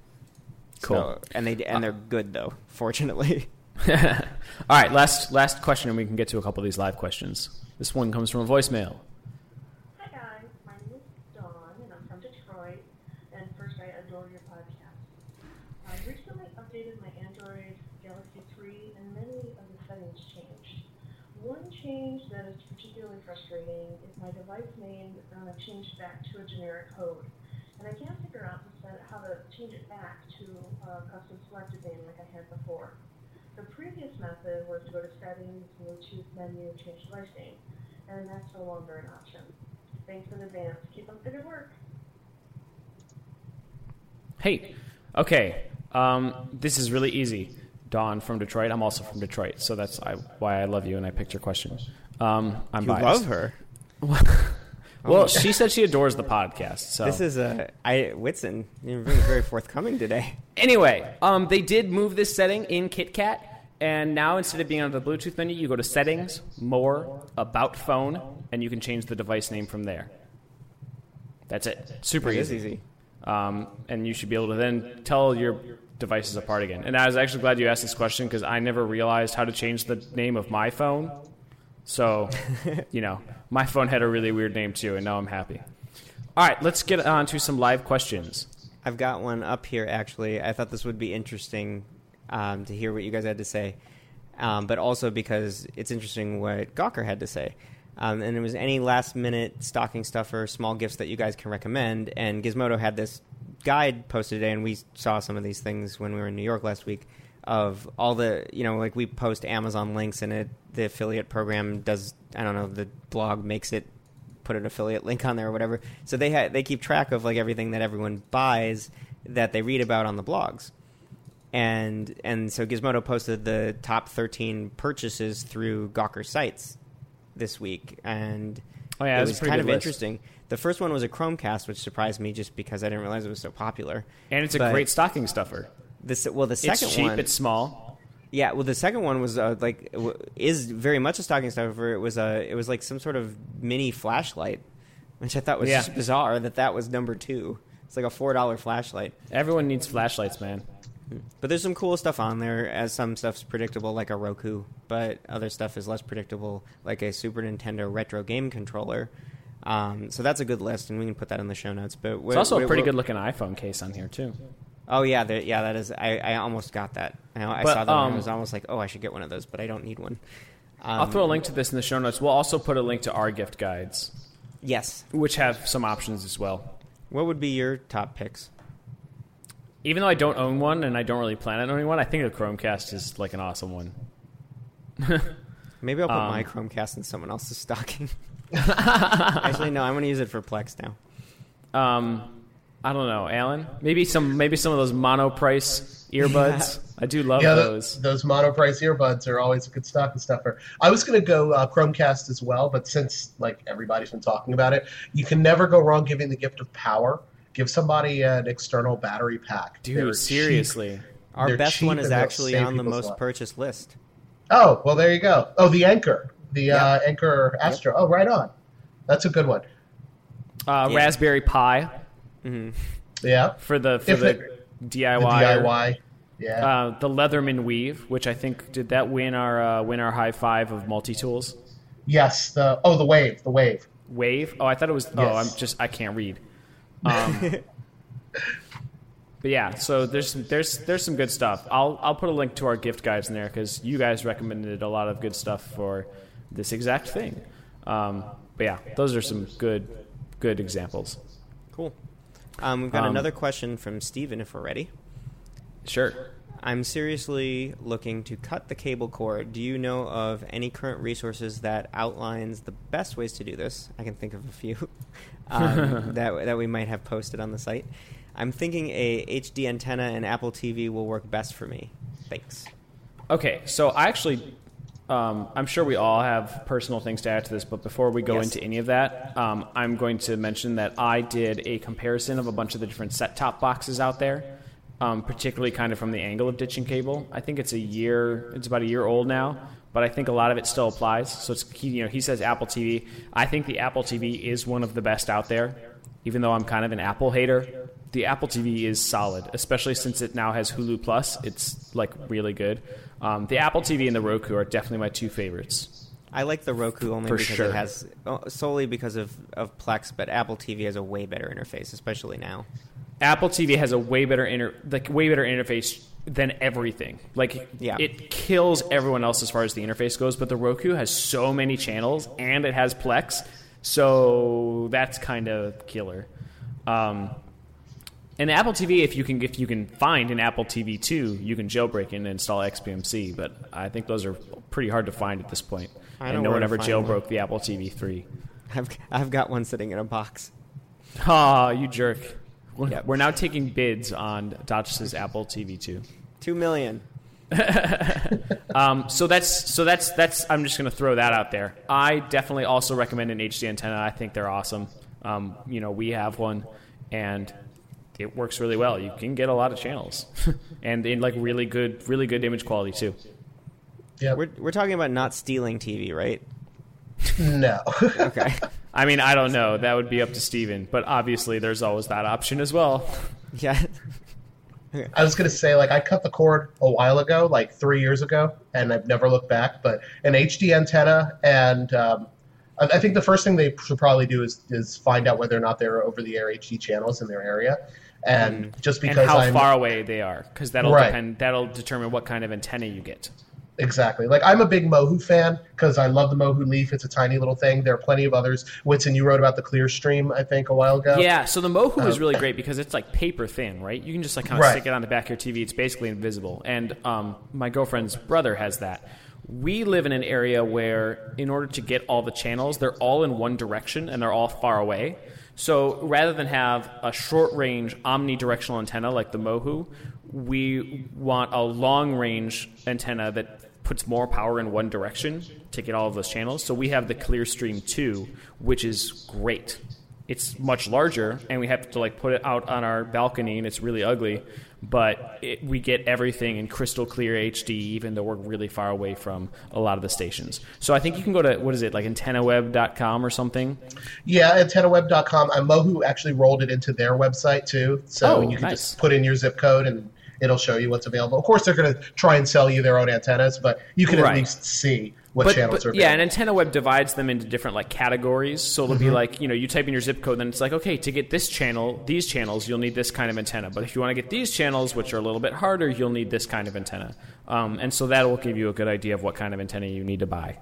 Cool. So, and they and they're good though, fortunately. All right, last last question, and we can get to a couple of these live questions. This one comes from a voicemail. Hi guys, my name is Dawn, and I'm from Detroit. And first, I adore your podcast. I recently updated my Android Galaxy three, and many of the settings changed. One change that is particularly frustrating is my device name uh, changed back to a generic code, and I can't figure out to set, how to change it back to a custom selected name like I had before. The previous method was to go to Settings, Bluetooth menu, change device name, and that's no longer an option. Thanks in advance. Keep up the good work. Hey, okay, um, this is really easy. Dawn from Detroit. I'm also from Detroit, so that's I, why I love you, and I picked your question. Um, I'm You biased. love her. Well, she said she adores the podcast. So This is a I Whitson. You're very, very forthcoming today. Anyway, um, they did move this setting in KitKat, and now instead of being under the Bluetooth menu, you go to Settings, More, About Phone, and you can change the device name from there. That's it. Super It is easy. easy. Um, and you should be able to then tell your devices apart again. And I was actually glad you asked this question, because I never realized how to change the name of my phone. So, you know, my phone had a really weird name too, and now I'm happy. All right, let's get on to some live questions. I've got one up here, actually. I thought this would be interesting um, to hear what you guys had to say, um, but also because it's interesting what Gawker had to say. Um, and it was any last-minute stocking stuffer, small gifts that you guys can recommend. And Gizmodo had this guide posted today, and we saw some of these things when we were in New York last week, of all the, you know, like we post Amazon links, and it, the affiliate program does, I don't know, the blog makes it put an affiliate link on there or whatever. So they ha- they keep track of like everything that everyone buys that they read about on the blogs. And and so Gizmodo posted the top thirteen purchases through Gawker sites this week, and Oh, yeah, it that's a was pretty kind good of list. interesting. The first one was a Chromecast, which surprised me just because I didn't realize it was so popular. And it's a But great stocking stuffer. This well, the second It's cheap, one, it's small. yeah, well, the second one was uh, like w- is very much a stocking stuffer. It was a it was like some sort of mini flashlight, which I thought was Yeah. just bizarre that that was number two. It's like a four dollar flashlight. Everyone needs flashlights, man. But there's some cool stuff on there, as some stuff's predictable, like a Roku, but other stuff is less predictable, like a Super Nintendo retro game controller. Um, so that's a good list, and we can put that in the show notes. But There's also a pretty good-looking iPhone case on here, too. Oh, yeah, there, yeah, that is. I, I almost got that. I, I But, saw that um, and I was almost like, oh, I should get one of those, but I don't need one. Um, I'll throw a link to this in the show notes. We'll also put a link to our gift guides, Yes. which have some options as well. What would be your top picks? Even though I don't own one and I don't really plan on owning one, I think the Chromecast is like an awesome one. Maybe I'll put Um, my Chromecast in someone else's stocking. Actually, no, I'm going to use it for Plex now. Um, I don't know, Alan. Maybe some maybe some of those monoprice earbuds. I do love yeah, those. Th- those monoprice earbuds are always a good stocking stuffer. I was going to go uh, Chromecast as well, but since like everybody's been talking about it, you can never go wrong giving the gift of power. Give somebody an external battery pack. Dude, They're seriously. cheap. Our They're best cheap one is and they'll actually save on the people's most lives. purchased list. Oh, well, there you go. Oh, the Anchor. The Yeah. uh, Anchor Astro. Oh, right on. That's a good one. Uh, Yeah. Raspberry Pi Yeah. for the for If the it- D I The Y. D I Y. Yeah. Uh, the Leatherman Weave, which I think did that win our uh, win our high five of multi tools. yes. The Oh, the Wave. The Wave. Wave. Oh, I thought it was. Oh, Yes. I'm just I can't read. Um, but yeah, so there's there's there's some good stuff. I'll I'll put a link to our gift guides in there because you guys recommended a lot of good stuff for this exact thing. Um, but yeah, those are some good good examples. Cool. Um, we've got Um, another question from Steven, if we're ready. Sure. I'm seriously looking to cut the cable cord. Do you know of any current resources that outlines the best ways to do this? I can think of a few um, that that we might have posted on the site. I'm thinking a H D antenna and Apple T V will work best for me. Thanks. Okay, so I actually, um, I'm sure we all have personal things to add to this, but before we go Yes. into any of that, um, I'm going to mention that I did a comparison of a bunch of the different set-top boxes out there, um, particularly kind of from the angle of ditching cable. I think it's a year, it's about a year old now, but I think a lot of it still applies. So it's, he, you know, he says Apple T V. I think the Apple T V is one of the best out there, even though I'm kind of an Apple hater. The Apple T V is solid, especially since it now has Hulu Plus. It's like really good. Um, the Apple T V and the Roku are definitely my two favorites. I like the Roku only For because sure. it has oh, solely because of, of Plex, but Apple T V has a way better interface, especially now. Apple T V has a way better inter- like way better interface than everything. Like Yeah. it kills everyone else as far as the interface goes, but the Roku has so many channels and it has Plex, so that's kind of killer. Um, and the Apple T V, if you can if you can find an Apple T V two, you can jailbreak and install X B M C, but I think those are pretty hard to find at this point. I know And no where one to ever find jailbroke one. the Apple T V three. I've I've got one sitting in a box. Ah, you jerk. We're, Yep. we're now taking bids on Dodge's Apple T V two. Two million. Um, so that's so that's that's. I'm just going to throw that out there. I definitely also recommend an H D antenna. I think they're awesome. Um, you know, we have one, and it works really well. You can get a lot of channels, and in like really good, really good image quality too. Yeah. We're we're talking about not stealing T V, right? No. Okay. I mean, I don't know. That would be up to Steven, but obviously there's always that option as well. Yeah. I was going to say, like, I cut the cord a while ago, like three years ago, and I've never looked back. But an H D antenna, and um, I, I think the first thing they should probably do is, is find out whether or not there are over-the-air H D channels in their area. And just because And how I'm, far away they are, because that'll Right. depend. That'll determine what kind of antenna you get. Exactly. Like, I'm a big Mohu fan because I love the Mohu Leaf. It's a tiny little thing. There are plenty of others. Whitson, you wrote about the Clearstream, I think, a while ago. Yeah, so the Mohu is Um, really great because it's like paper thin, right? You can just like kind of Right. stick it on the back of your T V. It's basically invisible. And um, my girlfriend's brother has that. We live in an area where in order to get all the channels, they're all in one direction and they're all far away. So rather than have a short-range omnidirectional antenna like the Mohu, we want a long-range antenna that puts more power in one direction to get all of those channels. So we have the Clearstream two, which is great. it's much larger, and we have to like put it out on our balcony, and it's really ugly. But it, we get everything in crystal clear H D, even though we're really far away from a lot of the stations. So I think you can go to, what is it, like antenna web dot com or something? Yeah, antenna web dot com. Uh, Mohu actually rolled it into their website, too. So Oh, you can nice. just put in your zip code, and it'll show you what's available. Of course, they're going to try and sell you their own antennas, but you can Right. at least see what But, channels but are available. yeah, and Antenna Web divides them into different like categories. So it'll Mm-hmm. be like, you know, you type in your zip code, then it's like, okay, to get this channel, these channels, you'll need this kind of antenna. But if you want to get these channels, which are a little bit harder, you'll need this kind of antenna. Um, and so that will give you a good idea of what kind of antenna you need to buy.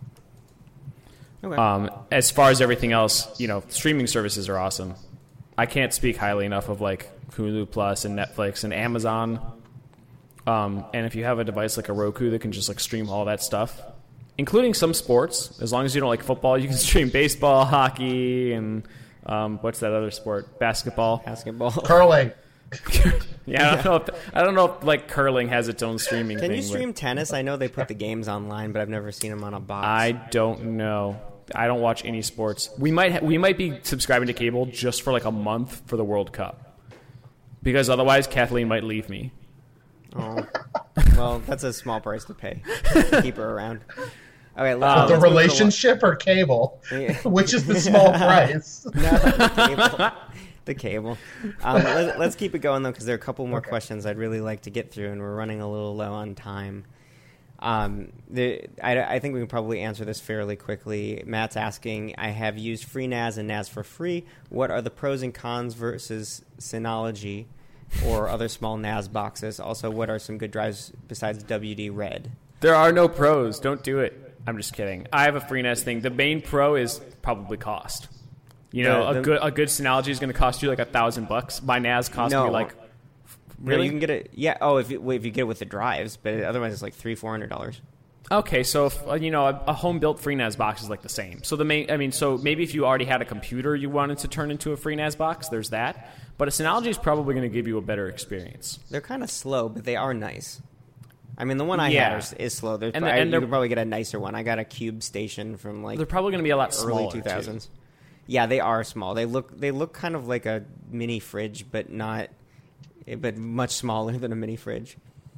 Okay. Um, as far as everything else, you know, streaming services are awesome. I can't speak highly enough of like Hulu Plus and Netflix and Amazon. Um, and if you have a device like a Roku that can just like stream all that stuff, including some sports, as long as you don't like football, you can stream baseball, hockey, and um, what's that other sport? Basketball. Basketball. Curling. Yeah, I don't know. If, I don't know if like curling has its own streaming Can thing. you but stream tennis? I know they put the games online, but I've never seen them on a box. I don't know. I don't watch any sports. We might ha- we might be subscribing to cable just for like a month for the World Cup, because otherwise Kathleen might leave me. Oh. Well, that's a small price to pay to keep her around. Okay, let's, Um, The let's move to relationship or cable? Yeah. Which is the small price? one- No, the cable. The cable. Um, let, let's keep it going, though, because there are a couple more Okay. questions I'd really like to get through, and we're running a little low on time. Um, the, I, I think we can probably answer this fairly quickly. Matt's asking, I have used FreeNAS and N A S for free. What are the pros and cons versus Synology or other small N A S boxes? Also, what are some good drives besides W D Red? There are no pros. Don't do it. I'm just kidding. I have a FreeNAS thing. The main pro is probably cost. You know, The- the- a good a good Synology is going to cost you like a thousand bucks. My N A S cost No. me like No, really. you can get it. Yeah. Oh, if you, if you get it with the drives, but otherwise it's like three, four hundred dollars. Okay, so if, uh, you know, a, a home built FreeNAS box is like the same. So the main, I mean, so maybe if you already had a computer you wanted to turn into a FreeNAS box, there's that. But a Synology is probably going to give you a better experience. They're kind of slow, but they are nice. I mean, the one I Yeah. had is, is slow. There's And pro- the- I- and you they're- could probably get a nicer one. I got a Cube Station from like They're probably going to be a lot early smaller two thousands. too. Yeah, they are small. They look they look kind of like a mini fridge, but not, but much smaller than a mini fridge.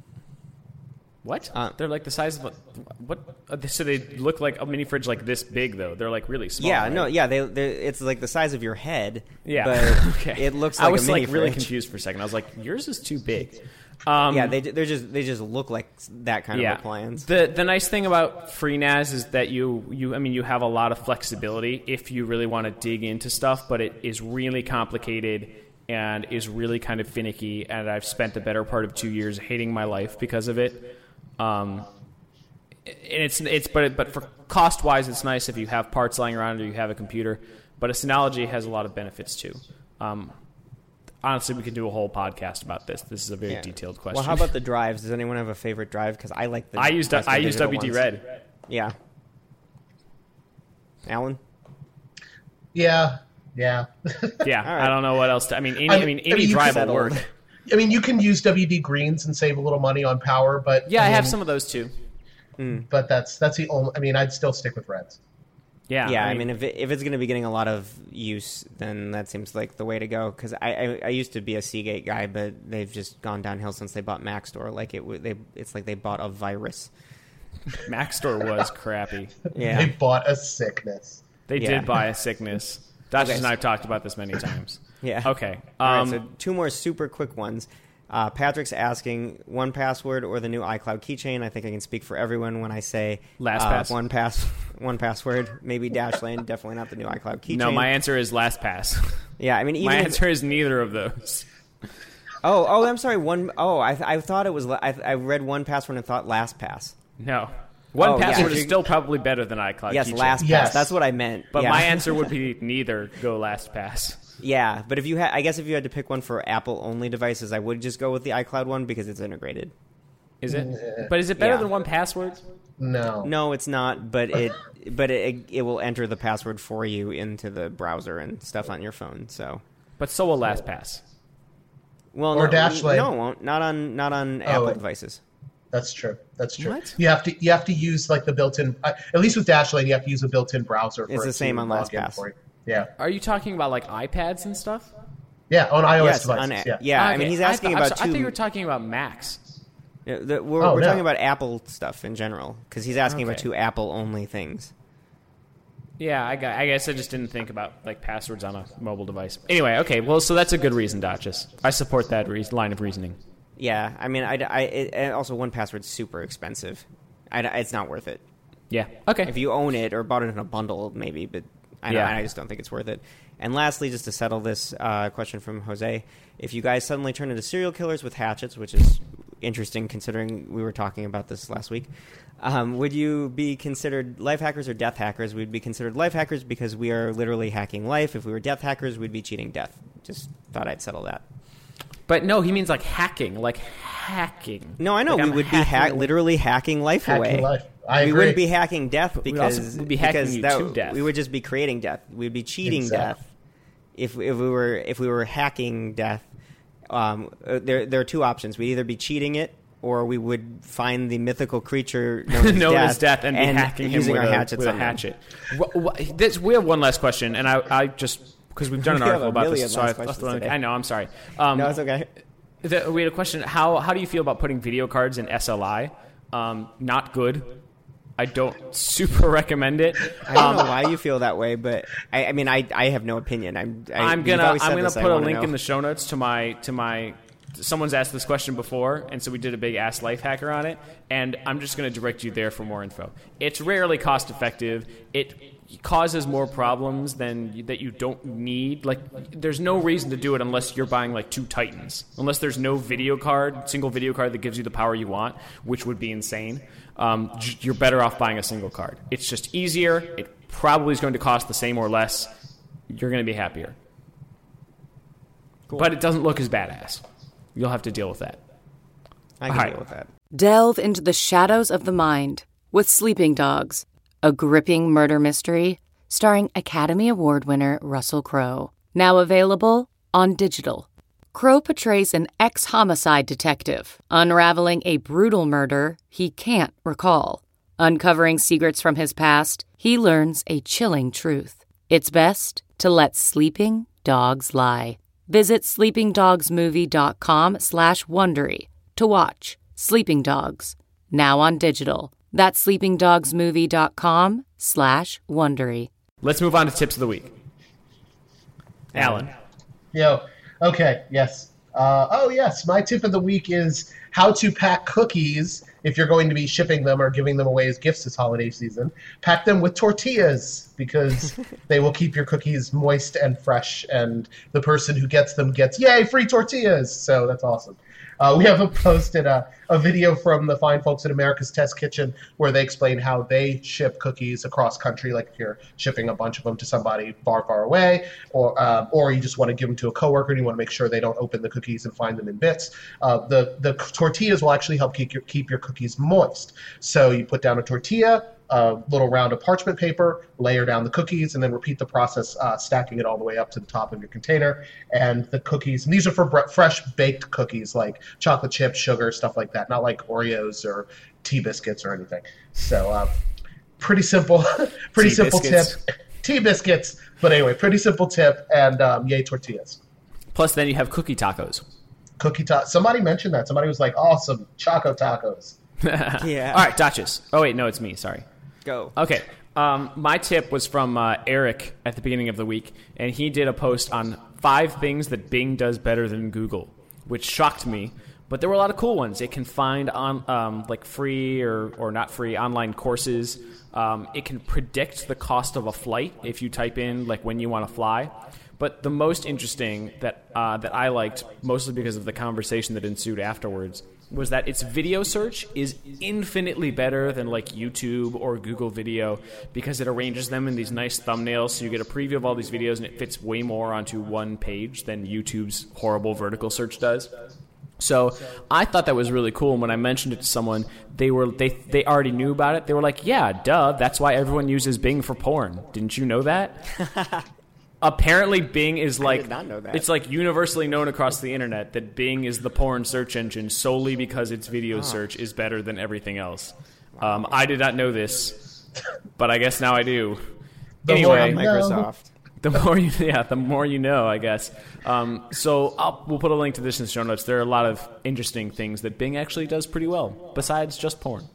What? Uh, They're like the size of a, what? uh, So they look like a mini fridge like this big though. They're like really small. Yeah, right? no, yeah, they they it's like the size of your head. Yeah. but Okay. it looks like I was a mini like really fridge. confused for a second. I was like, yours is too big. Um, Yeah, they they're just they just look like that kind yeah. of appliance. The the nice thing about FreeNAS is that you you I mean you have a lot of flexibility if you really want to dig into stuff, but it is really complicated and is really kind of finicky. And I've spent the better part of two years hating my life because of it. Um, and it's it's but it, but for cost wise, it's nice if you have parts lying around or you have a computer. But a Synology has a lot of benefits too. Um, honestly, we could do a whole podcast about this. This is a very Yeah. detailed question. Well, how about the drives? Does anyone have a favorite drive? Because I like the. I use Western I use Digital W D ones. Red. Yeah. Alan. Yeah, yeah. Yeah, All right. I don't know what else. To, I mean, any, I- I, mean, I any mean, you drive could- will work. I mean, you can use W D greens and save a little money on power, but Yeah, I have mean, some of those too. But that's that's the only. I mean, I'd still stick with reds. Yeah, Yeah, I mean, if it, if it's going to be getting a lot of use, then that seems like the way to go. Because I, I I used to be a Seagate guy, but they've just gone downhill since they bought Maxtor. Like it, w- they it's like they bought a virus. Maxtor was crappy. Yeah. They bought a sickness. They Yeah. did buy a sickness. Duchess Okay. and I have talked about this many times. Yeah. Okay. All right, Um, so two more super quick ones. Uh, Patrick's asking one password or the new iCloud keychain. I think I can speak for everyone when I say LastPass. uh, one pass, one password. Maybe Dashlane. Definitely not the new iCloud keychain. no, my answer is LastPass. yeah. I mean, even my if- answer is neither of those. Oh, oh, I'm sorry. One oh, I I thought it was. la- I, I read one password and thought LastPass. No. One Oh, yeah. password If is you- still probably better than iCloud Yes, keychain. LastPass. Yes. That's what I meant. But yeah. my answer would be neither. Go LastPass. Yeah, but if you had, I guess if you had to pick one for Apple only devices, I would just go with the iCloud one because it's integrated. Is it? But is it better Yeah. than one password? No. No, it's not, but it but it it will enter the password for you into the browser and stuff on your phone. So, But so will LastPass. well, Or no, Dashlane. no, it won't. Not on not on Oh, Apple it- devices. That's true. That's true. What? You have to you have to use like the built-in. Uh, at least with Dashlane, you have to use a built-in browser. For It's it the same to on log in LastPass. for you. Yeah. Are you talking about like iPads and stuff? Yeah, on iOS yes, devices. on, yeah. yeah. Okay. I mean, he's asking I th- about I two. thought you were talking about Macs. Yeah, the, we're Oh, we're no. talking about Apple stuff in general because he's asking about Okay. two Apple-only things. Yeah, I, got, I guess I just didn't think about like passwords on a mobile device. Anyway, okay, well, so that's a good reason, Dotchess. I support that re- line of reasoning. Yeah, I mean, I, I it, and also one password's super expensive. I, it's not worth it. Yeah. Okay. If you own it or bought it in a bundle, maybe, but I, don't, Yeah. I just don't think it's worth it. And lastly, just to settle this uh, question from Jose, if you guys suddenly turn into serial killers with hatchets, which is interesting considering we were talking about this last week, um, would you be considered life hackers or death hackers? We'd be considered life hackers because we are literally hacking life. If we were death hackers, we'd be cheating death. Just thought I'd settle that. But no, he means like hacking, like hacking. No, I know. Like we I'm would be ha- hacking- literally hacking life Hacking away. life. I we agree. wouldn't be hacking death we'd also- because we'd be hacking because you that, to death. we would just be creating death. We'd be cheating Exactly. death if if we were if we were hacking death. Um, uh, there there are two options. We'd either be cheating it, or we would find the mythical creature known as, known death, as death and be hacking him using with our a, hatchets with a on them. hatchet. Wha- wha- this- we have one last question, and I, I just because we've done an We have article a about million this, so last I, questions I, today. I know. I'm sorry. Um, No, it's okay. the, we had a question. How how do you feel about putting video cards in S L I? Um, not good. I don't super recommend it. I don't Um, know why you feel that way, but I, I mean, I I have no opinion. I'm I, I'm you've gonna always I'm said gonna this, I put a wanna link know. in the show notes to my to my. Someone's asked this question before, and so we did a big Ask Life Hacker on it, and I'm just going to direct you there for more info. It's rarely cost effective. It causes more problems than that you don't need. Like, there's no reason to do it unless you're buying like two Titans. Unless there's no video card, single video card that gives you the power you want, which would be insane. Um, j- you're better off buying a single card. It's just easier. It probably is going to cost the same or less. You're going to be happier. But it doesn't look as badass. You'll have to deal with that. I can All right. deal with that. Delve into the shadows of the mind with Sleeping Dogs, a gripping murder mystery starring Academy Award winner Russell Crowe. Now available on digital. Crowe portrays an ex-homicide detective unraveling a brutal murder he can't recall. Uncovering secrets from his past, he learns a chilling truth. It's best to let sleeping dogs lie. Visit sleepingdogsmovie.com slash Wondery to watch Sleeping Dogs, now on digital. That's sleepingdogsmovie.com slash Wondery. Let's move on to tips of the week. Alan. Yo, okay, yes. Uh, oh, yes, my tip of the week is how to pack cookies if you're going to be shipping them or giving them away as gifts this holiday season. Pack them with tortillas because they will keep your cookies moist and fresh, and the person who gets them gets, yay, free tortillas! So that's awesome. Uh, we have posted a, a video from the fine folks at America's Test Kitchen where they explain how they ship cookies across country, like if you're shipping a bunch of them to somebody far, far away, or um, or you just want to give them to a coworker and you want to make sure they don't open the cookies and find them in bits. Uh, the the tortillas will actually help keep your keep your cookies moist. So you put down a tortilla, a little round of parchment paper, layer down the cookies, and then repeat the process, uh, stacking it all the way up to the top of your container. And the cookies, and these are for bre- fresh baked cookies, like chocolate chips, sugar, stuff like that, not like Oreos or tea biscuits or anything. So uh, pretty simple, pretty Tea simple biscuits. tip. Tea biscuits, but anyway, pretty simple tip, and um, yay tortillas. Plus, then you have cookie tacos. Cookie ta- Somebody mentioned that. Somebody was like, awesome, Choco tacos. Yeah. All right, Dotchess. Oh, wait, no, it's me. Sorry. Go. Okay. Um, my tip was from uh, Eric at the beginning of the week, and he did a post on five things that Bing does better than Google, which shocked me. But there were a lot of cool ones. It can find on um, like free or, or not free online courses. Um, it can predict the cost of a flight if you type in like when you want to fly. But the most interesting that uh, that I liked, mostly because of the conversation that ensued afterwards, was that its video search is infinitely better than like YouTube or Google Video because it arranges them in these nice thumbnails, so you get a preview of all these videos and it fits way more onto one page than YouTube's horrible vertical search does. So I thought that was really cool, and when I mentioned it to someone, they were they they already knew about it. They were like, yeah, duh, that's why everyone uses Bing for porn. Didn't you know that? Apparently, Bing is like did not know that. It's like universally known across the internet that Bing is the porn search engine solely because its video search is better than everything else. Um, I did not know this, but I guess now I do. The Anyway, more you know. Microsoft. The more you, yeah, the more you know, I guess. Um, so I'll, we'll put a link to this in the show notes. There are a lot of interesting things that Bing actually does pretty well, besides just porn.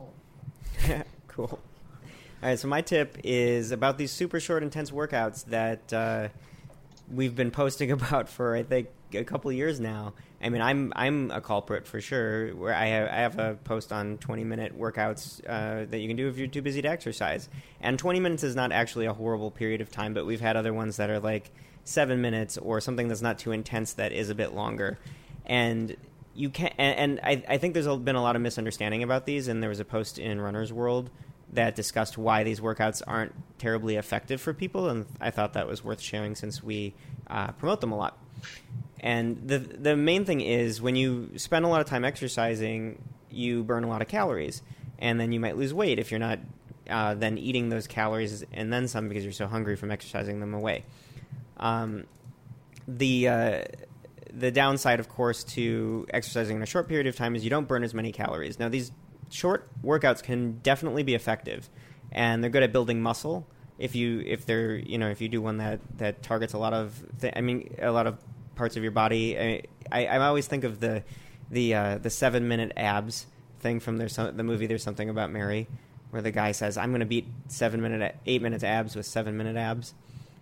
Cool. All right, so my tip is about these super short, intense workouts that uh, we've been posting about for, I think, a couple of years now. I mean, I'm I'm a culprit for sure. Where I have I have a post on twenty minute workouts uh, that you can do if you're too busy to exercise. And twenty minutes is not actually a horrible period of time, but we've had other ones that are like seven minutes or something that's not too intense that is a bit longer. And you can and, and I, I think there's been a lot of misunderstanding about these. And there was a post in Runner's World that discussed why these workouts aren't terribly effective for people, and I thought that was worth sharing since we uh, promote them a lot. And the the main thing is when you spend a lot of time exercising, you burn a lot of calories, and then you might lose weight if you're not uh, then eating those calories and then some because you're so hungry from exercising them away. Um, the uh, the downside, of course, to exercising in a short period of time is you don't burn as many calories. Now, these short workouts can definitely be effective, and they're good at building muscle. If you if they're you know if you do one that, that targets a lot of th- I mean a lot of parts of your body. I, I, I always think of the the uh, the seven minute abs thing from there's some, the movie There's Something About Mary, where the guy says, "I'm going to beat seven minute eight minutes abs with seven minute abs,"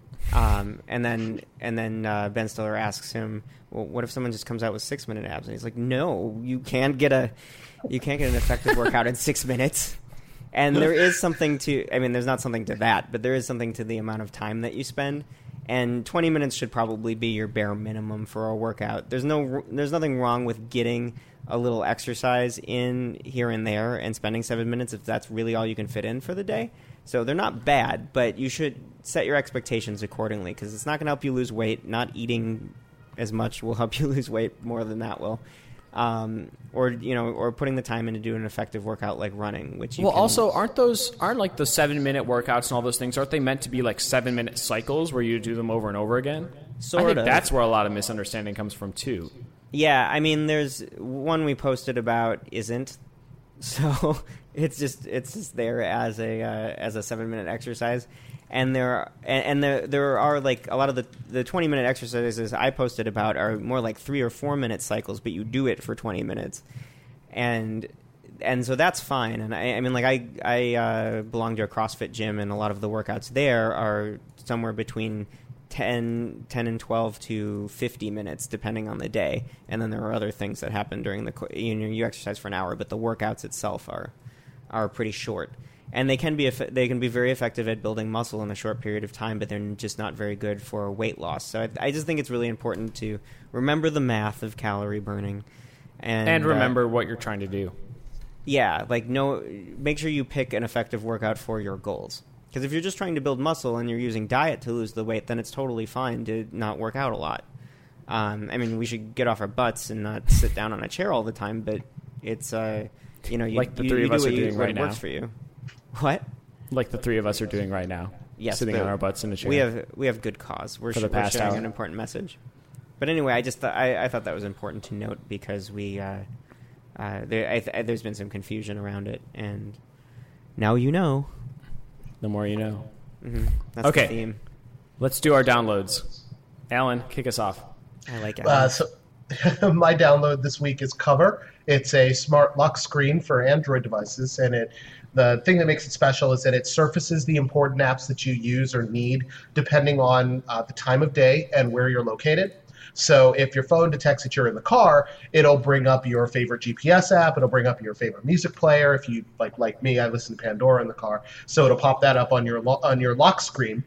um, and then and then uh, Ben Stiller asks him, "Well, what if someone just comes out with six minute abs?" And he's like, "No, you can't get a you can't get an effective workout in six minutes." And there is something to, I mean, there's not something to that, but there is something to the amount of time that you spend. And twenty minutes should probably be your bare minimum for a workout. There's no, there's nothing wrong with getting a little exercise in here and there and spending seven minutes if that's really all you can fit in for the day. So they're not bad, but you should set your expectations accordingly because it's not going to help you lose weight. Not eating as much will help you lose weight more than that will. Um, or you know, or putting the time in to do an effective workout like running, which you well, can... also aren't those aren't like the seven minute workouts and all those things? Aren't they meant to be like seven minute cycles where you do them over and over again? Sort I think of. That's where a lot of misunderstanding comes from too. Yeah, I mean, there's one we posted about isn't, so it's just it's just there as a uh, as a seven minute exercise. And there are, and, and there there are like a lot of the the twenty minute exercises I posted about are more like three or four minute cycles, but you do it for twenty minutes, and and so that's fine. And I, I mean, like I I uh, belong to a CrossFit gym, and a lot of the workouts there are somewhere between ten, ten and twelve to fifty minutes, depending on the day. And then there are other things that happen during the you know you exercise for an hour, but the workouts itself are are pretty short. And they can be they can be very effective at building muscle in a short period of time, but they're just not very good for weight loss. So I, I just think it's really important to remember the math of calorie burning, and, and remember uh, what you're trying to do. Yeah, like no, make sure you pick an effective workout for your goals. Because if you're just trying to build muscle and you're using diet to lose the weight, then it's totally fine to not work out a lot. Um, I mean, we should get off our butts and not sit down on a chair all the time, but it's uh, you know, you, like the you, three you of do us what are you, doing what right now. works for you. What? Like the three of us are doing right now. Yes, sitting on our butts in a chair. We have we have good cause. We're, For the sh- we're past sharing hour. an important message. But anyway, I just th- I, I thought that was important to note because we uh, uh, there I th- there's been some confusion around it, and now you know. The more you know. Mm-hmm. That's Okay. the theme. Let's do our downloads. Alan, kick us off. I like it. Uh, so my download this week is Cover. It's a smart lock screen for Android devices, and it the thing that makes it special is that it surfaces the important apps that you use or need depending on uh, the time of day and where you're located. So if your phone detects that you're in the car, it'll bring up your favorite G P S app. It'll bring up your favorite music player. If you like, like me, I listen to Pandora in the car, so it'll pop that up on your lo- on your lock screen.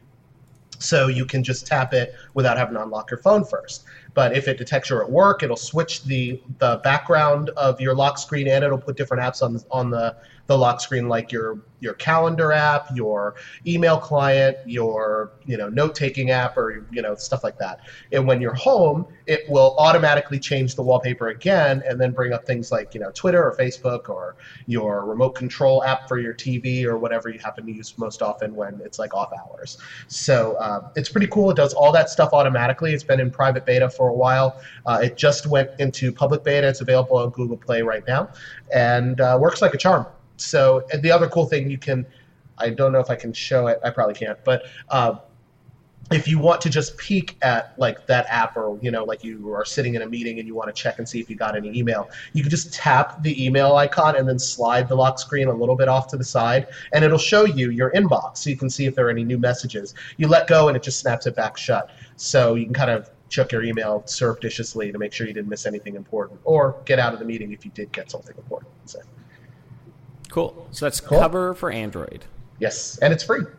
So you can just tap it without having to unlock your phone first. But if it detects you're at work, it'll switch the the background of your lock screen, and it'll put different apps on the, on the, the lock screen, like your your calendar app, your email client, your you know note-taking app, or you know stuff like that. And when you're home, it will automatically change the wallpaper again, and then bring up things like you know Twitter or Facebook or your remote control app for your T V or whatever you happen to use most often when it's like off hours. So uh, it's pretty cool. It does all that stuff automatically. It's been in private beta for a while. Uh, it just went into public beta. It's available on Google Play right now, and uh, works like a charm. So and the other cool thing you can, I don't know if I can show it. I probably can't, but uh, if you want to just peek at like that app, or you know, like you are sitting in a meeting and you want to check and see if you got any email, you can just tap the email icon and then slide the lock screen a little bit off to the side, and it'll show you your inbox, so you can see if there are any new messages. You let go and it just snaps it back shut, so you can kind of check your email surreptitiously to make sure you didn't miss anything important, or get out of the meeting if you did get something important. So. Cool. So that's Cool. Cover for Android. Yes, and it's free.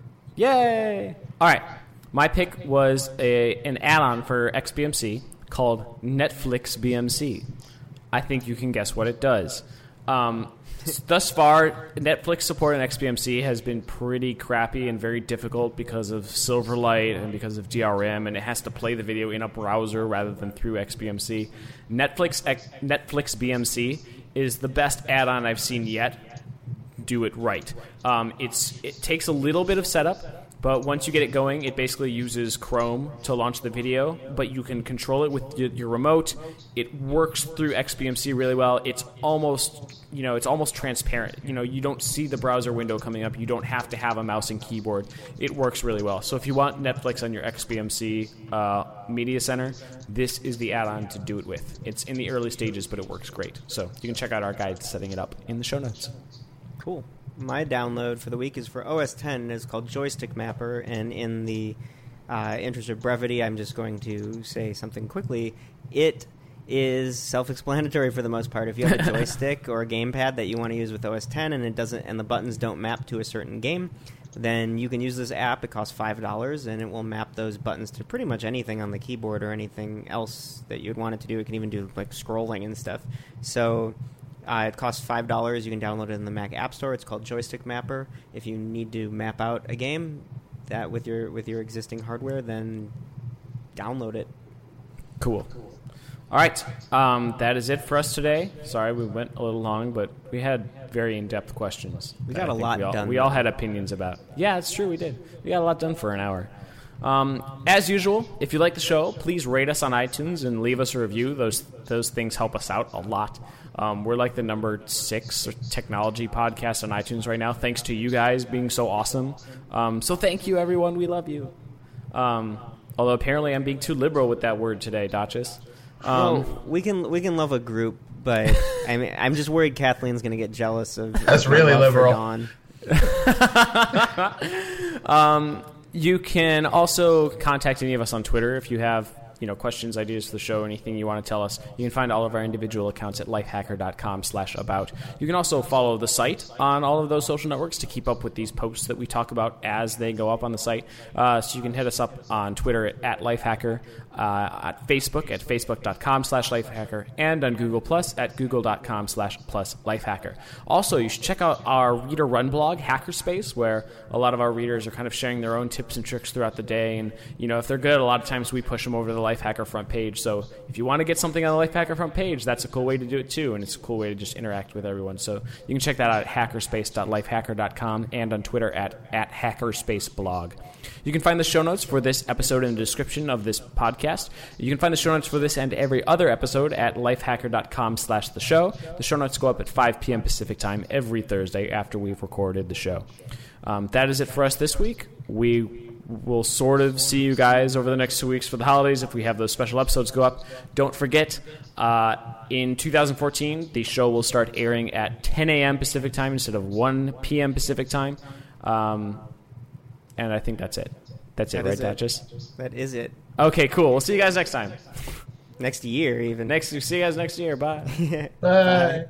Yay! All right. My pick was a an add-on for X B M C called Netflix B M C. I think you can guess what it does. Um, thus far, Netflix support in X B M C has been pretty crappy and very difficult because of Silverlight and because of D R M, and it has to play the video in a browser rather than through X B M C. Netflix X, Netflix B M C is the best add-on I've seen yet. Do it right. Um, it's it takes a little bit of setup, but once you get it going, it basically uses Chrome to launch the video, but you can control it with your, your remote. It works through X B M C really well. It's almost, you know, it's almost transparent. You know, you don't see the browser window coming up. You don't have to have a mouse and keyboard. It works really well. So if you want Netflix on your X B M C uh, media center, this is the add-on to do it with. It's in the early stages, but it works great. So you can check out our guide setting it up in the show notes. Cool. My download for the week is for O S X. It's called Joystick Mapper, and in the uh, interest of brevity, I'm just going to say something quickly. It is self-explanatory for the most part. If you have a joystick or a gamepad that you want to use with O S X, and it doesn't, and the buttons don't map to a certain game, then you can use this app. It costs five dollars, and it will map those buttons to pretty much anything on the keyboard or anything else that you'd want it to do. It can even do like scrolling and stuff. So. Uh, it costs five dollars. You can download it in the Mac App Store. It's called Joystick Mapper. If you need to map out a game that with your with your existing hardware, then download it. Cool. All right. Um, that is it for us today. Sorry we went a little long, but we had very in-depth questions. We got a lot we all, done. We all had opinions about. Yeah, it's true. We did. We got a lot done for an hour. Um, as usual, if you like the show, please rate us on iTunes and leave us a review. Those those things help us out a lot. Um, we're like the number six technology podcast on iTunes right now, thanks to you guys being so awesome. Um, so thank you, everyone. We love you. Um, although apparently I'm being too liberal with that word today, Dotchis. Um, well, we can we can love a group, but I mean, I'm just worried Kathleen's going to get jealous of. That's of really love for liberal. Dawn. um, you can also contact any of us on Twitter if you have. You know, questions, ideas for the show, anything you want to tell us. You can find all of our individual accounts at lifehacker.com slash about. You can also follow the site on all of those social networks to keep up with these posts that we talk about as they go up on the site. Uh, so you can hit us up on Twitter at, at lifehacker, uh, at Facebook at facebook.com slash lifehacker, and on Google Plus at google.com slash plus lifehacker. Also, you should check out our reader run blog, Hackerspace, where a lot of our readers are kind of sharing their own tips and tricks throughout the day. And, you know, if they're good, a lot of times we push them over to the Lifehacker front page. So if you want to get something on the Lifehacker front page, that's a cool way to do it too, and it's a cool way to just interact with everyone. So you can check that out at hackerspace dot lifehacker dot com and on Twitter at, at hackerspaceblog. You can find the show notes for this episode in the description of this podcast. You can find the show notes for this and every other episode at lifehacker.com slash the show. The show notes go up at five p.m. Pacific time every Thursday after we've recorded the show. Um, that is it for us this week. We We'll sort of see you guys over the next two weeks for the holidays if we have those special episodes go up. Don't forget, uh, in two thousand fourteen, the show will start airing at ten a.m. Pacific time instead of one p.m. Pacific time. Um, and I think that's it. That's it, That right, is it. Duchess? That is it. Okay, cool. We'll see you guys next time. Next year, even. Next, see you guys next year. Bye. Bye.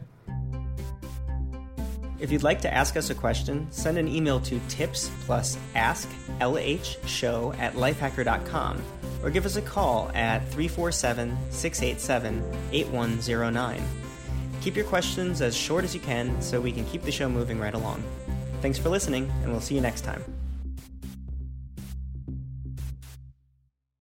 If you'd like to ask us a question, send an email to tips plus ask lhshow at lifehacker dot com or give us a call at three four seven, six eight seven, eight one zero nine. Keep your questions as short as you can so we can keep the show moving right along. Thanks for listening, and we'll see you next time.